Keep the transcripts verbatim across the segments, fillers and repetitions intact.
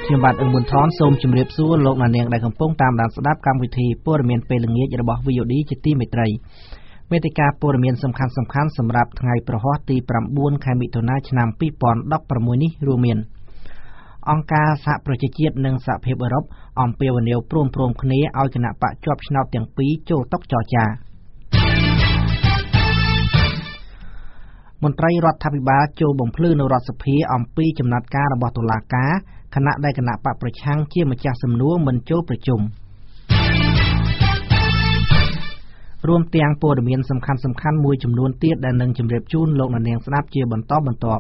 ខ្ញុំបាទអឹងប៊ុនថនសូមជម្រាបសួរលោកអ្នកនាងដែលកំពុងតាមដានស្ដាប់កម្មវិធីព័ត៌មានពេលល្ងាចរបស់ វី អូ ឌី ជាទីមេត្រីមេតិការព័ត៌មានសំខាន់ៗសម្រាប់ថ្ងៃប្រហ័សទី9ខែមិថុនាឆ្នាំ2016នេះរួមមានអង្គការសហប្រជាជាតិនិងសហភាពអឺរ៉ុបអំពាវនាវព្រមព្រៀងគ្នាឲ្យគណៈបកជាប់ឆ្នោតទាំងពីរចូលតុចរចាមន្ត្រីរដ្ឋាភិបាលចូលបំភ្លឺនៅរដ្ឋសភាអំពីចំណាត់ការរបស់តុលាការខណៈដែលគណៈបកប្រឆាំងជាម្ចាស់សំណួរមិនចូលប្រជុំរួមទាំងព័ត៌មានសំខាន់ៗមួយចំនួនទៀតដែលនឹងជម្រាបជូនលោកអ្នកនាងស្ដាប់ជាបន្តបន្ទាប់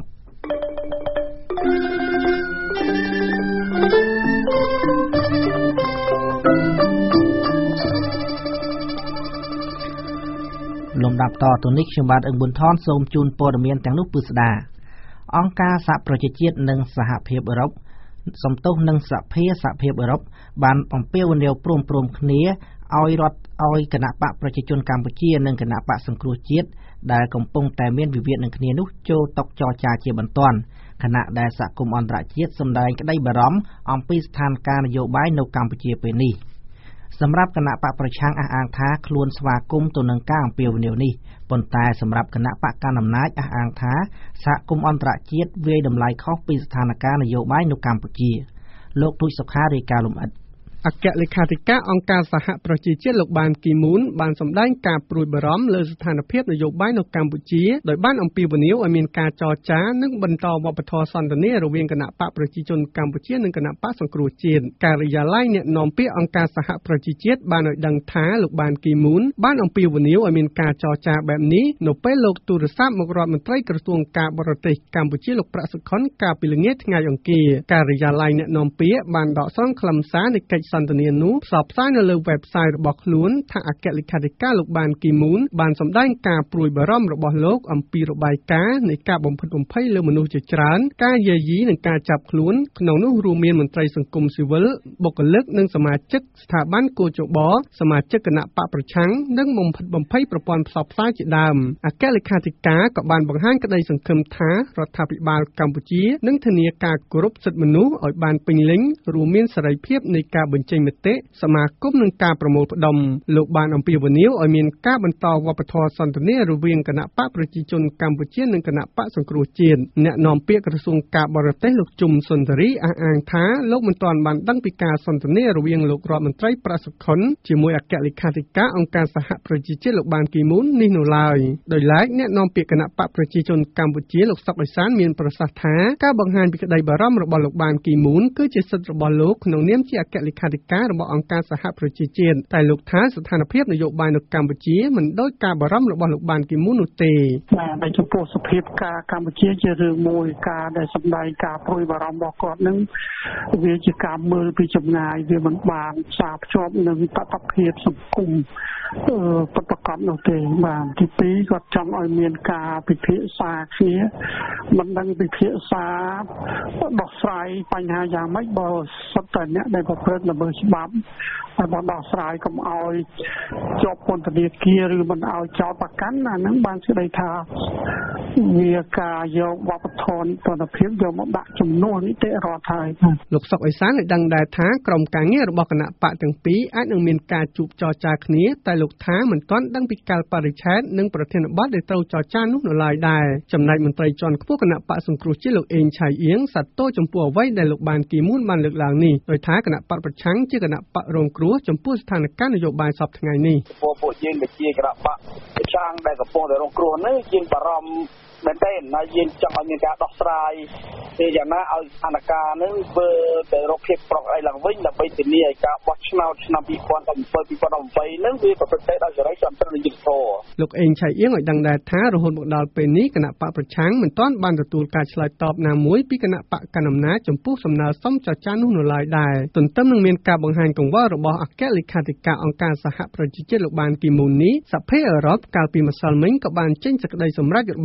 លំដាប់តទៅនេះខ្ញុំបាទអឹងប៊ុនថនសូមជូនព័ត៌មានទាំងនោះពិស្ដាអង្គការសហប្រជាជាតិនិងសហភាពអឺរ៉ុបសំទោសនឹងសភាសហភាពអឺរ៉ុបបានអំពាវនាវព្រមព្រៀងគ្នាឲ្យរដ្ឋឲ្យគណៈបកប្រជាជនកម្ពុជានិងគណៈបកសង្គ្រោះជាតិដែលកំពុងតែមានវិវាទនឹងគ្នានោះចូលតុចរចាជាបន្ទាន់ខណៈដែលសហគមន៍អន្តរជាតិសម្ដែងក្តីបារម្ភអំពីស្ថានភាពនយោបាយនៅកម្ពុជាពេលនេះសម្រាប់គណៈបកប្រឆាំងអះអាងថាខ្លួនស្វាគមន៍ទៅនឹងការអំពាវនាវនេះប៉ុន្តែសម្រាប់គណៈបកកណ្ដាលអំណាចអះអាងថាសហគមន៍អន្តរជាតិវាយតម្លៃខុសពីស្ថានភាពនយោបាយនៅកម្ពុជាលោកទូចសុខារាយការណ៍លម្អិតអគ្គលេខាធិការអង្គការសហប្រជាជាតិលោកបានគីមូនបានសម្ដែងការព្រួយបារម្ភលើស្ថានភាពនយោបាយនៅកម្ពុជាដោយបានអំពាវនាវឲ្យមានការចរចានិងបន្តវប្បធម៌សន្ទនារវាងគណៈបកប្រជាជនកម្ពុជានិងគណៈបកសង្គ្រោះជាតិការិយាល័យអ្នកនាំពាក្យអង្គការសហប្រជាជាតិបានឲ្យដឹងថាលោកបានគីមូនបានអំពាវនាវឲ្យមានការចរចាបែបនេះនៅពេលលោកទូរស័ព្ទមករដ្ឋមន្ត្រីក្រសួងការបរទេសកម្ពុជាលោកប្រាក់សុខុនកាលពីល្ងាចថ្ងៃអង្គារការិយាល័យអ្នកនាំពាក្យបានដកស្រង់ខ្លឹមសារនៃកិច្ចសន្ទនានោះផ្សព្វផ្សាយនៅលើ website របស់ខ្លួនថាអគ្គលេខាធិការលោកបានគីមូនបានសម្ដែងការព្រួយបារម្ភរបស់លោកអំពីរបាយការណ៍នៃការបំផិតបំភ័យលើមនុស្សជាច្រើនការយាយីនិងការចាប់ខ្លួនក្នុងនោះរួមមានមន្ត្រីសង្គមស៊ីវិលបុគ្គលិកនិងសមាជិកស្ថាប័នកោជបសមាជិកគណៈបកប្រឆាំងនិងបំផិតបំភ័យប្រព័ន្ធផ្សព្វផ្សាយជាដើមអគ្គលេខាធិការក៏បានបង្ហាញក្តីសង្ឃឹមថារដ្ឋាភិបាលកម្ពុជានឹងធានាការគោរពសិទ្ធិមនុស្សឲ្យបានពេញលេញរួមមានសេរីភាពនៃការបញ្ចេញមតិសមាគមនឹងការប្រមូលផ្ដុំលោកបានអំពាវនាវឲ្យមានការបន្តវប្បធម៌សន្ទនារវាងគណៈបកប្រជាជនកម្ពុជានិងគណៈបកសង្គ្រោះជាតិអ្នកនាំពាក្យក្រសួងការបរទេសលោកជុំសុនទរីអះអាងថាលោកមិនទាន់បានដឹងពីការសន្ទនារវាងលោករដ្ឋមន្ត្រីប្រាក់សុខុនជាមួយអគ្គលេខាធិការអង្គការសហប្រជាជាតិលោកបានគីមូននេះនៅឡើយដោយឡែកអ្នកនាំពាក្យគណៈបកប្រជាជនកម្ពុជាលោកសុកអេសានមានប្រសាសន៍ថាការបង្ហាញពីក្តីបារម្ភរបស់លោកបានគីមូនគឺជាសិទ្ធិរបស់លោកក្នុងនាមជាអគ្គលេខាធិការរបស់អង្គការសហប្រជាជាតិតែលោកថាស្ថានភាពនយោបាយនៅកម្ពុជាមិនដូចការបារម្ភរបស់លោកបានគីមូននោះទេបាទតែចំពោះសភាពការកម្ពុជាជារឿងមួយការដែលសម្ដែងការព្រួយបារម្ភរបស់គាត់នឹងវាជាការមើលពីចម្ងាយវាមិនបានផ្សារភ្ជាប់នឹងតថភាពសង្គមពិតប្រាកដនោះទេបាទទីពីរគាត់ចង់ឲ្យមានការពិភាក្សាគ្នាមិនដឹងពិភាក្សាដោះស្រាយបញ្ហាយ៉ាងម៉េចបើសុទ្ធតែអ្នកដែលប្រព្រឹត្តល្មើសច្បាប់ហើយបើដោះស្រាយកុំឲ្យជាប់ពន្ធនាគារឬមិនឲ្យចោទប្រកាន់អាហ្នឹងបានស្ដីថាវាការយកវប្បធម៌ទស្សនភាពយកមកដាក់ជំនួសនីតិរដ្ឋហើយលោកសុកអេសានបានដឹងដែរថាក្រុមការងាររបស់គណៈបកទាំងពីរអាចនឹងមានការជួបចរចាគ្នាតែលោកថាមិនទាន់ដឹងពីកាលបរិច្ឆេទនិងប្រធានបទដែលត្រូវចរចានោះនៅឡើយដែរចំណែកមន្ត្រីជាន់ខ្ពស់គណៈបកសង្គ្រោះជាតិលោកអេងឆៃអៀងសាទរចំពោះអ្វីដែលលោកបានគីមូនបានលើកឡើងនេះដោយថាគណៈបកប្រឆាំងជាគណៈបករងគ្រោះចំពោះស្ថានភាពនយោបាយសពថ្ងៃនេះពួកពួកយើងដែលជាគណៈបកប្រឆាំងដែលកំពុងតែរងគ្រោះនេះយើងបារម្ភមែនទេហើយយើងចង់ឲ្យមានការដោះស្រាយពីយ៉ាងណាឲ្យស្ថានភាពនេះធ្វើទៅរកភាពប្រកអីឡើងវិញដើម្បីធានាឲ្យការបោះឆ្នោតឆ្នាំ2017 2018នឹងវាប្រព្រឹត្តទៅដោយសេរីសន្តិនិកធម៌លោកអេងឆៃអៀងឲ្យដឹងដែរថារហូតមកដល់ពេលនេះគណៈបកប្រឆាំងមិនទាន់បានទទួលការឆ្លើយតបណាមួយពីគណៈបកកណ្ដាលអំណាចចំពោះសំណើសុំចរចានោះនៅឡើយដែរទន្ទឹមនឹងមានការបង្ហាញកង្វល់របស់អគ្គលេខាធិការអង្គការសហប្រជាជាតិលោកបានគីមូននេះសភាអឺរ៉ុបកាលពីម្សិលមិញក៏បានចេញសេចក្តីសម្រេចរបស់ខ្លួនម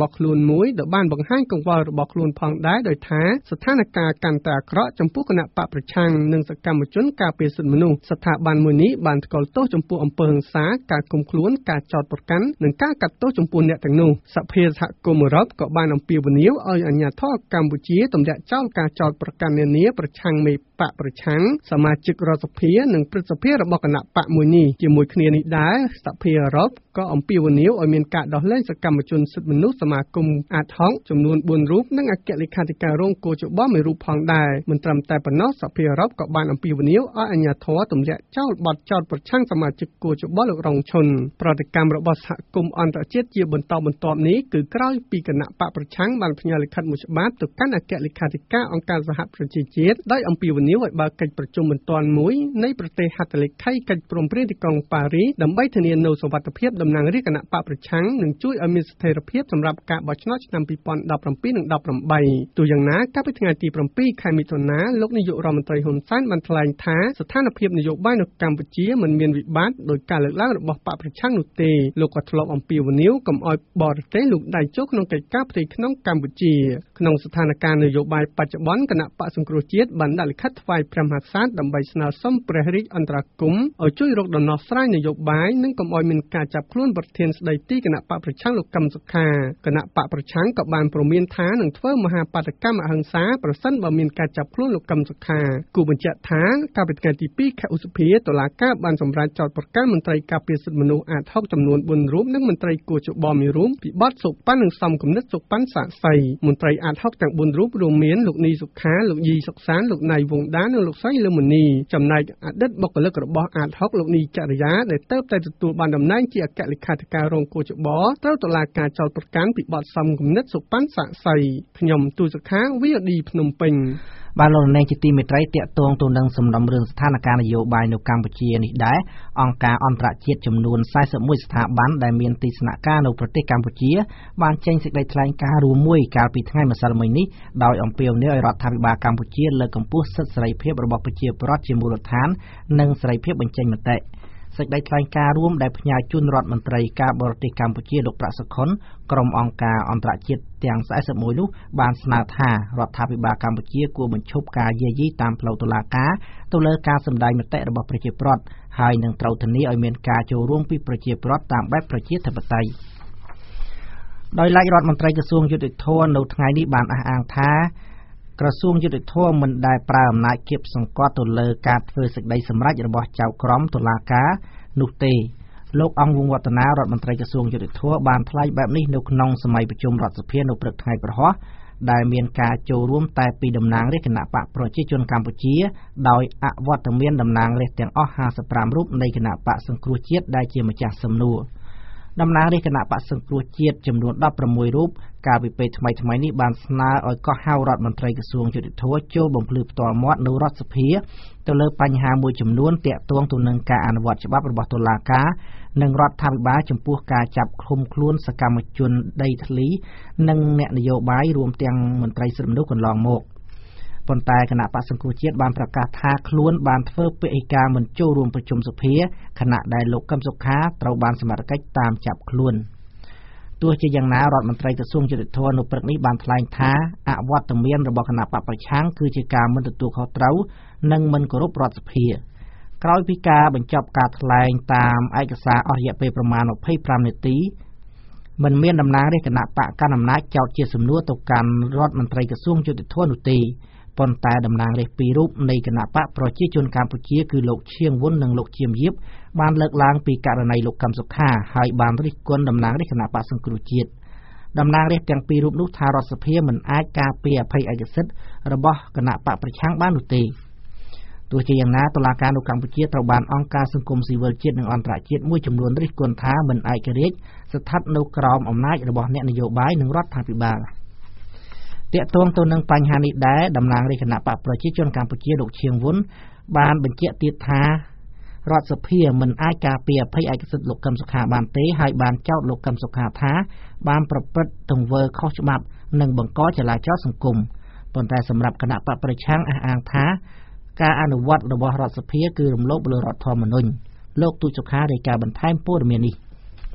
មួយដែលបានបង្ហាញកង្វល់របស់ខ្លួនផងដែរដោយថាស្ថានភាពកាន់តែអាក្រក់ចំពោះគណៈបកប្រឆាំងនិងសកម្មជនការពារសិទ្ធិមនុស្សស្ថាប័នមួយនេះបានថ្កោលទោសចំពោះអំពើហិង្សាការឃុំខ្លួនការចោទប្រកាន់និងការកាត់ទោសចំពោះអ្នកទាំងនោះសភាសហគមន៍អឺរ៉ុបក៏បានអំពាវនាវឲ្យអាជ្ញាធរកម្ពុជាទម្លាក់ចោលការចោទប្រកាន់នានាប្រឆាំងមេបកប្រឆាំងសមាជិករដ្ឋសភានិងព្រឹទ្ធសភារបស់គណៈបកមួយនេះជាមួយគ្នានេះដែរសភាអឺរ៉ុបក៏អំពាវនាវឲ្យមានការដោះលែងសកម្មជនសិទ្ធិមនុស្សសមាគមអាតហុកចំនួនបួនរូបនិងអគ្គលេខាធិការរងគោចបមួយរូបផងដែរមិនត្រឹមតែប៉ុណ្ណោះសភាអឺរ៉ុបក៏បានអំពាវនាវឲ្យអាជ្ញាធរទម្លាក់ចោលបទចោទប្រឆាំងសមាជិកគោចបលោករងឈុនប្រតិកម្មរបស់សហគមន៍អន្តរជាតិជាបន្តបន្ទាប់នេះគឺក្រោយពីគណៈបកប្រឆាំងបានផ្ញើលិខិតមួយច្បាប់ទៅកាន់អគ្គលេខាធិការអង្គការសហប្រជាជាតិដោយអំពាវនាវឲ្យបើកកិច្ចប្រជុំបន្ទាន់មួយនៃប្រទេសហត្ថលេខីកិច្ចព្រមព្រៀងទីក្រុងប៉ារីសដើម្បីធានានូវសុវត្ថិភាពតំណាងរាស្ត្រគណៈបកប្រឆាំងនិងជួយឲ្យមានស្ថិរភាពសម្រាប់ការបោះឆ្នោតឆ្នាំពីរពាន់ដប់ប្រាំពីរនិងដប់ប្រាំបីទូយ៉ាងណាកាលពីថ្ងៃទីប្រាំពីរខែមិថុនាលោកនាយករដ្ឋមន្ត្រីហ៊ុនសែនបានថ្លែងថាស្ថានភាពនយោបាយនៅកម្ពុជាមិនមានវិបត្តិដោយការលើកឡើងរបស់បកប្រឆាំងនោះទេលោកក៏ធ្លាប់អំពាវនាវកុំឲ្យបរទេសលូកដៃចូលក្នុងកិច្ចការផ្ទៃក្នុងកម្ពុជាក្នុងស្ថានភាពនយោបាយបច្ចុប្បន្នគណៈបកសង្គ្រោះជាតិបានដាក់លិខិតថ្វាយព្រះមហាក្សត្រដើម្បីស្នើសុំព្រះរាជអន្តរាគមន៍ឲ្យជួយរកដំណោះស្រាយនយោបាយនិងកុំឲ្យមានការចាប់ខ្លួនប្រធានស្ដីទីគណៈបកប្រឆាំងលោកកឹមសុខាគណៈបកប្រឆាំងក៏បានព្រមានថានឹងធ្វើមហាបាតកម្មអហិង្សាប្រសិនបើមានការចាប់ខ្លួនលោកកឹមសុខាគូបញ្ជាក់ថាកាលពីថ្ងៃទីពីរខែឧសភាតុលាការបានសម្រេចចោទប្រកាន់មន្ត្រីការពារសិទ្ធិមនុស្សអាតហុកចំនួនបួនរូបនិងមន្ត្រីគូចបមួយរូបពីបទសុបិននិងសំគំនិតសុបិនសាក្សីមន្ត្រីអាតហុកទាំងបួនរូបរួមមានលោកនីសុខាលោកយីសុកសានលោកណៃវងដានិងលោកស្រីលឹមមុនីចំណែកអតីតបុគ្គលិករបស់អាតហុកលោកនីចរិយាដែលទៅតែទទួលបានតំណែងជាអគ្គលេខាធិការរងគូចបត្រូវតុលាការចោទប្រកាន់ពីបទសំគំនិតសុបិនសាក្សីខ្ញុំទូសុខា វី អូ ឌី ភ្នំពេញបានលោកនាងជាទីមេត្រីតាក់ទងទៅនឹងសំណុំរឿងស្ថានភាពនយោបាយនៅកម្ពុជានេះដែរអង្គការអន្តរជាតិចំនួនសែសិបមួយស្ថាប័នដែលមានទីស្នាក់ការនៅប្រទេសកម្ពុជាបានចេញសេចក្តីថ្លែងការណ៍រួមមួយកាលពីថ្ងៃម្សិលមិញនេះដោយអំពាវនាវឲ្យរដ្ឋាភិបាលកម្ពុជាលើកកម្ពស់សិទ្ធិសេរីភាពរបស់ប្រជាពលរដ្ឋជាមូលដ្ឋាននិងសេរីភាពបញ្ចេញមតិសេចក្តីថ្លែងការណ៍រួមដែលផ្ញើជូនរដ្ឋមន្ត្រីការបរទេសកម្ពុជាលោកប្រាក់សុខុនក្រុមអង្គការអន្តរជាតិទាំងសែសិបមួយនោះបានស្នើថារដ្ឋាភិបាលកម្ពុជាគួរបញ្ឈប់ការយាយីតាមផ្លូវតុលាការទៅលើការសម្ដែងមតិរបស់ប្រជាពលរដ្ឋហើយនឹងត្រូវធានាឲ្យមានការចូលរួមពីប្រជាពលរដ្ឋតាមបែបប្រជាធិបតេយ្យដោយឡែករដ្ឋមន្ត្រីក្រសួងយុតិធម៌នៅថ្ងៃនេះបានអះអាងថាក្រសួងយុតិធម៌មិនដែលប្រើអំណាចគៀបសង្កត់ទៅលើការធ្វើសេចក្តីសម្រេចរបស់ចៅក្រមតុលាការនោះទេលោកអង្គវង្សវឌ្ឍនារដ្ឋមន្ត្រីក្រសួងយុតិធម៌បានថ្លែងបែបនេះនៅក្នុងសម័យប្រជុំរដ្ឋសភានៅព្រឹកថ្ងៃប្រហ័សដែលមានការចូលរួមតែពីតំណាងរាស្ត្រគណៈបកប្រជាជនកម្ពុជាដោយអវត្តមានតំណាងរាស្ត្រទាំងអស់ห้าสิบห้าរូបនៃគណៈបកសង្គ្រោះជាតិដែលជាម្ចាស់សំណួរតំណាងរាស្ត្រគណៈបក្សសង្គ្រោះជាតិចំនួនដប់ប្រាំមួយរូបកាលពីពេលថ្មីថ្មីនេះបានស្នើឲ្យកោះហៅរដ្ឋមន្ត្រីក្រសួងយុតិធម៌ចូលបំភ្លឺផ្ទាល់មាត់នៅរដ្ឋសភាទៅលើបញ្ហាមួយចំនួនទាក់ទងទៅនឹងការអនុវត្តច្បាប់របស់តុលាការនិងរដ្ឋាភិបាលចំពោះការចាប់ឃុំខ្លួនសកម្មជនដីធ្លីនិងអ្នកនយោបាយរួមទាំងមន្ត្រីសិទ្ធិមនុស្សកន្លងមកប៉ុន្តែគណៈបក្សសង្គ្រោះជាតិបានប្រកាសថាខ្លួនបានធ្វើពហិការមិនចូលរួមប្រជុំសភាខណៈដែលលោកកឹមសុខាត្រូវបានសមត្ថកិច្ចតាមចាប់ខ្លួនទោះជាយ៉ាងណារដ្ឋមន្ត្រីក្រសួងយុតិធម៌នៅព្រឹកនេះបានថ្លែងថាអវត្តមានរបស់គណៈបកប្រឆាំងគឺជាការមិនទទួលខុសត្រូវនិងមិនគោរពរដ្ឋសភាក្រោយពីការបញ្ចប់ការថ្លែងតាមឯកសារអស់រយៈពេលប្រមាណยี่สิบห้าនាទីមិនមានតំណាងរាស្ត្រគណៈបកកណ្ដាលអំណាចចោទជាសំណួរទៅកាន់រដ្ឋមន្ត្រីក្រសួងយុតិធម៌នោះទេប៉ុន្តែតំណាងរាស្ត្រពីររូបនៃគណៈបកប្រជាជនកម្ពុជាគឺលោកឈៀងវុននិងលោកជាមយៀបបានលើកឡើងពីករណីលោកកឹមសុខាហើយបានរិះគន់តំណាងរាស្ត្រគណៈបកសង្គ្រោះជាតិតំណាងរាស្ត្រទាំងពីររូបនោះថារដ្ឋសភាមិនអាចការពារអភ័យឯកសិទ្ធិរបស់គណៈបកប្រឆាំងបាននោះទេទោះជាយ៉ាងណាតុលាការនៅកម្ពុជាត្រូវបានអង្គការសង្គមស៊ីវិលជាតិនិងអន្តរជាតិមួយចំនួនរិះគន់ថាមិនឯករាជ្យស្ថិតនៅក្រោមអំណាចរបស់អ្នកនយោបាយនិងរដ្ឋាភិបាលទាក់ទងទៅនឹងបញ្ហានេះដែរតំណាងរាជគណៈបកប្រជាជនកម្ពុជាលោកឈៀងវុនបានបញ្ជាក់ទៀតថារដ្ឋសភាមិនអាចការពារអភ័យឯកសិទ្ធិលោកកឹមសុខាបានទេហើយបានចោទលោកកឹមសុខាថាបានប្រព្រឹត្តទង្វើខុសច្បាប់និងបង្កចលាចលសង្គមប៉ុន្តែសម្រាប់គណៈបកប្រឆាំងអះអាងថាការអនុវត្តរបស់រដ្ឋសភាគឺរំលោភលើរដ្ឋធម្មនុញ្ញលោកទូចសុខារាយការណ៍បន្ថែមព័ត៌មាននេះ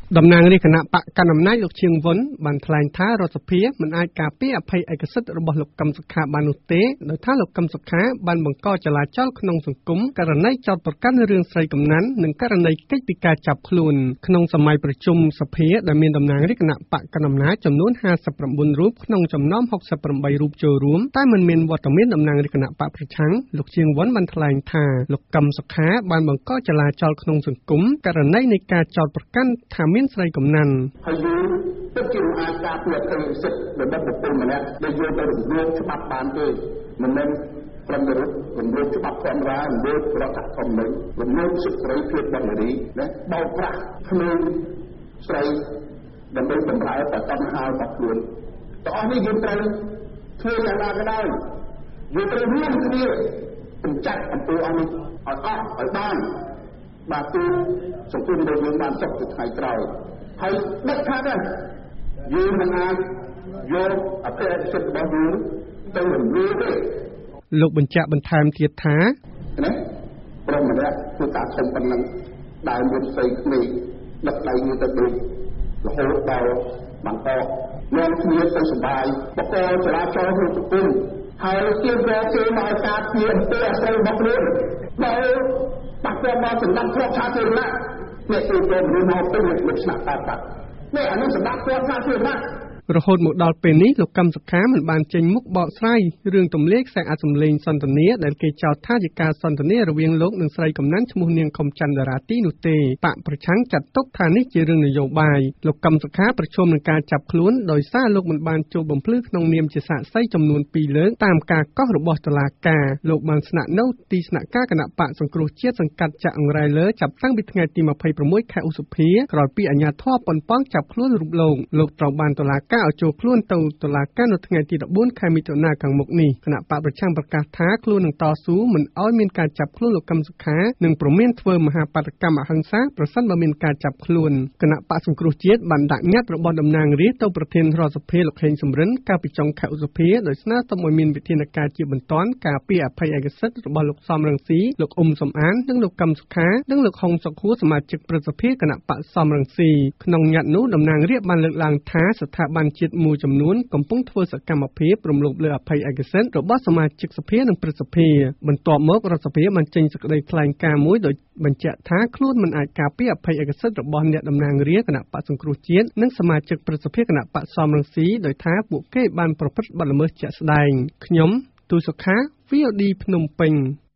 តំណាងរាជគណៈបកកណ្ដាលអំណាចលោកឈៀងវុនបានថ្លែងថារដ្ឋសភាមិនអាចការពារអភ័យឯកសិទ្ធិរបស់លោកកឹមសុខាបាននោះទេដោយថាលោកកឹមសុខាបានបង្កចលាចលក្នុងសង្គមករណីចោទប្រកាន់រឿងស្រីកំណាន់និងករណីកិច្ចពីការចាប់ខ្លួនក្នុងសម័យប្រជុំសភាដែលមានតំណាងរាជគណៈបកកណ្ដាលអំណាចចំនួនห้าสิบเก้าរូបក្នុងចំណោមหกสิบแปดរូបចូលរួមតែមិនមានវត្តមានតំណាងរាជគណៈបកប្រឆាំងលោកឈៀងវុនបានថ្លែងថាលោកកឹមសុខាបានបង្កចលាចលក្នុងសង្គមករណីនៃការចោទប្រកាន់ថាមានស្រីកំណាន់ហើយយើងពិតជាអាចការពារសិទ្ធិរបស់បុគ្គលម្នាក់ដែលយកទៅរំលោភច្បាប់បានទេមិនមែនប្រំរត់រំលោភច្បាប់ធម្មតារំលោភរដ្ឋធម្មនុញ្ញរំលោភសិទ្ធិសេរីភាពរបស់នារីណាបោកប្រាស់ក្មេងស្រីដើម្បីបំរើតែតណ្ហារបស់ខ្លួនទាំងអស់នេះយើងត្រូវធ្វើយ៉ាងណាក៏ដោយយើងត្រូវរួមគ្នាបញ្ចាត់អំពើអស់នេះឲ្យអស់ឲ្យបានបាទគឺសង្គមរបស់យើងបានសុខទៅថ្ងៃក្រោយហើយដឹកថាដែរយើងមិនអាចយកអភ័យសិទ្ធិរបស់យើងទៅរំលោភទេលោកបញ្ជាក់បន្ថែមទៀតថាណាព្រមម្នាក់ធ្វើការខំប៉ុណ្ណឹងដែលមានស្អីក្មេងដឹកដៃមួយទៅដូចរហូតដល់បន្តនាំគ្នាទៅសបាយបកចរាចរណ៍ក្នុងសង្គមហើយជាប្រជែងមកការពារអំពើអាស្រ័យរបស់ខ្លួនដែលបាក់ទៅមកសម្រាប់គ្រាប់សាធារណៈអ្នកទីទៅរឿងមកទៅលោកស្នាក់តាតានេះអានេះសម្រាប់គ្រាប់សាធារណៈរហូតមកដល់ពេលនេះលោកកឹមសុខាមិនបានចេញមុខបកស្រាយរឿងទម្លាយខ្សែអាចសម្លេងសន្ទនាដែលគេចោទថាជាការសន្ទនារវាងលោកនិងស្រីកំណាន់ឈ្មោះនាងខំច័ន្ទតារាទីនោះទេបកប្រឆាំងចាត់ទុកថានេះជារឿងនយោបាយលោកកឹមសុខាប្រឈមនឹងការចាប់ខ្លួនដោយសារលោកមិនបានចូលបំភ្លឺក្នុងនាមជាសាក្សីចំនួនពីរលើកតាមការកោះរបស់តុលាការលោកបានស្នាក់នៅទីស្នាក់ការគណៈបកសង្គ្រោះជាតិសង្កាត់ចាក់អង្រែលើចាប់តាំងពីថ្ងៃទីยี่สิบหกខែឧសភាក្រោយពីអាជ្ញាធរប៉ុនប៉ងចាប់ខ្លួនរូបលោកលោកត្រូវបានតុលាការឲ្យចូលខ្លួនទៅតុលាការនៅថ្ងៃទី14ខែមិថុនាខាងមុខនេះគណៈបកប្រឆាំងប្រកាសថាខ្លួននឹងតស៊ូមិនឲ្យមានការចាប់ខ្លួនលោកកឹមសុខានិងព្រមានធ្វើមហាបាតកម្មអហិង្សាប្រសិនបើមានការចាប់ខ្លួនគណៈបកសង្គ្រោះជាតិបានដាក់ញត្តិរបស់តំណាងរាស្ត្រទៅប្រធានរដ្ឋសភាលោកហេងសំរិនកាលពីចុងខែឧសភាដោយស្នើសុំឲ្យមានវិធានការជាបន្ទាន់ការពារអភ័យឯកសិទ្ធិរបស់លោកសំរងស៊ីលោកអ៊ុំសំអាននិងលោកកឹមសុខានិងលោកហុងសុខួរសមាជិកព្រឹទ្ធសភាគណៈបកសំរងស៊ីក្នុងញត្តិនោះតំណាងរាស្ត្របានលើកឡើងថាស្ថាប័នជាតិមួយចំនួនកំពុងធ្វើសកម្មភាពរំលោភលើអភ័យឯកសិទ្ធិរបស់សមាជិកសភានិងព្រឹទ្ធសភាបន្ទាប់មករដ្ឋសភាបានចេញសេចក្តីថ្លែងការណ៍មួយដោយបញ្ជាក់ថាខ្លួនមិនអាចការពារអភ័យឯកសិទ្ធិរបស់អ្នកតំណាងរាស្ត្រគណៈបកសង្គ្រោះជាតិនិងសមាជិកព្រឹទ្ធសភាគណៈបកសំរងស៊ីដោយថាពួកគេបានប្រព្រឹត្តបទល្មើសជាក់ស្ដែងខ្ញុំទូសុខា វី អូ ឌី ភ្នំពេញ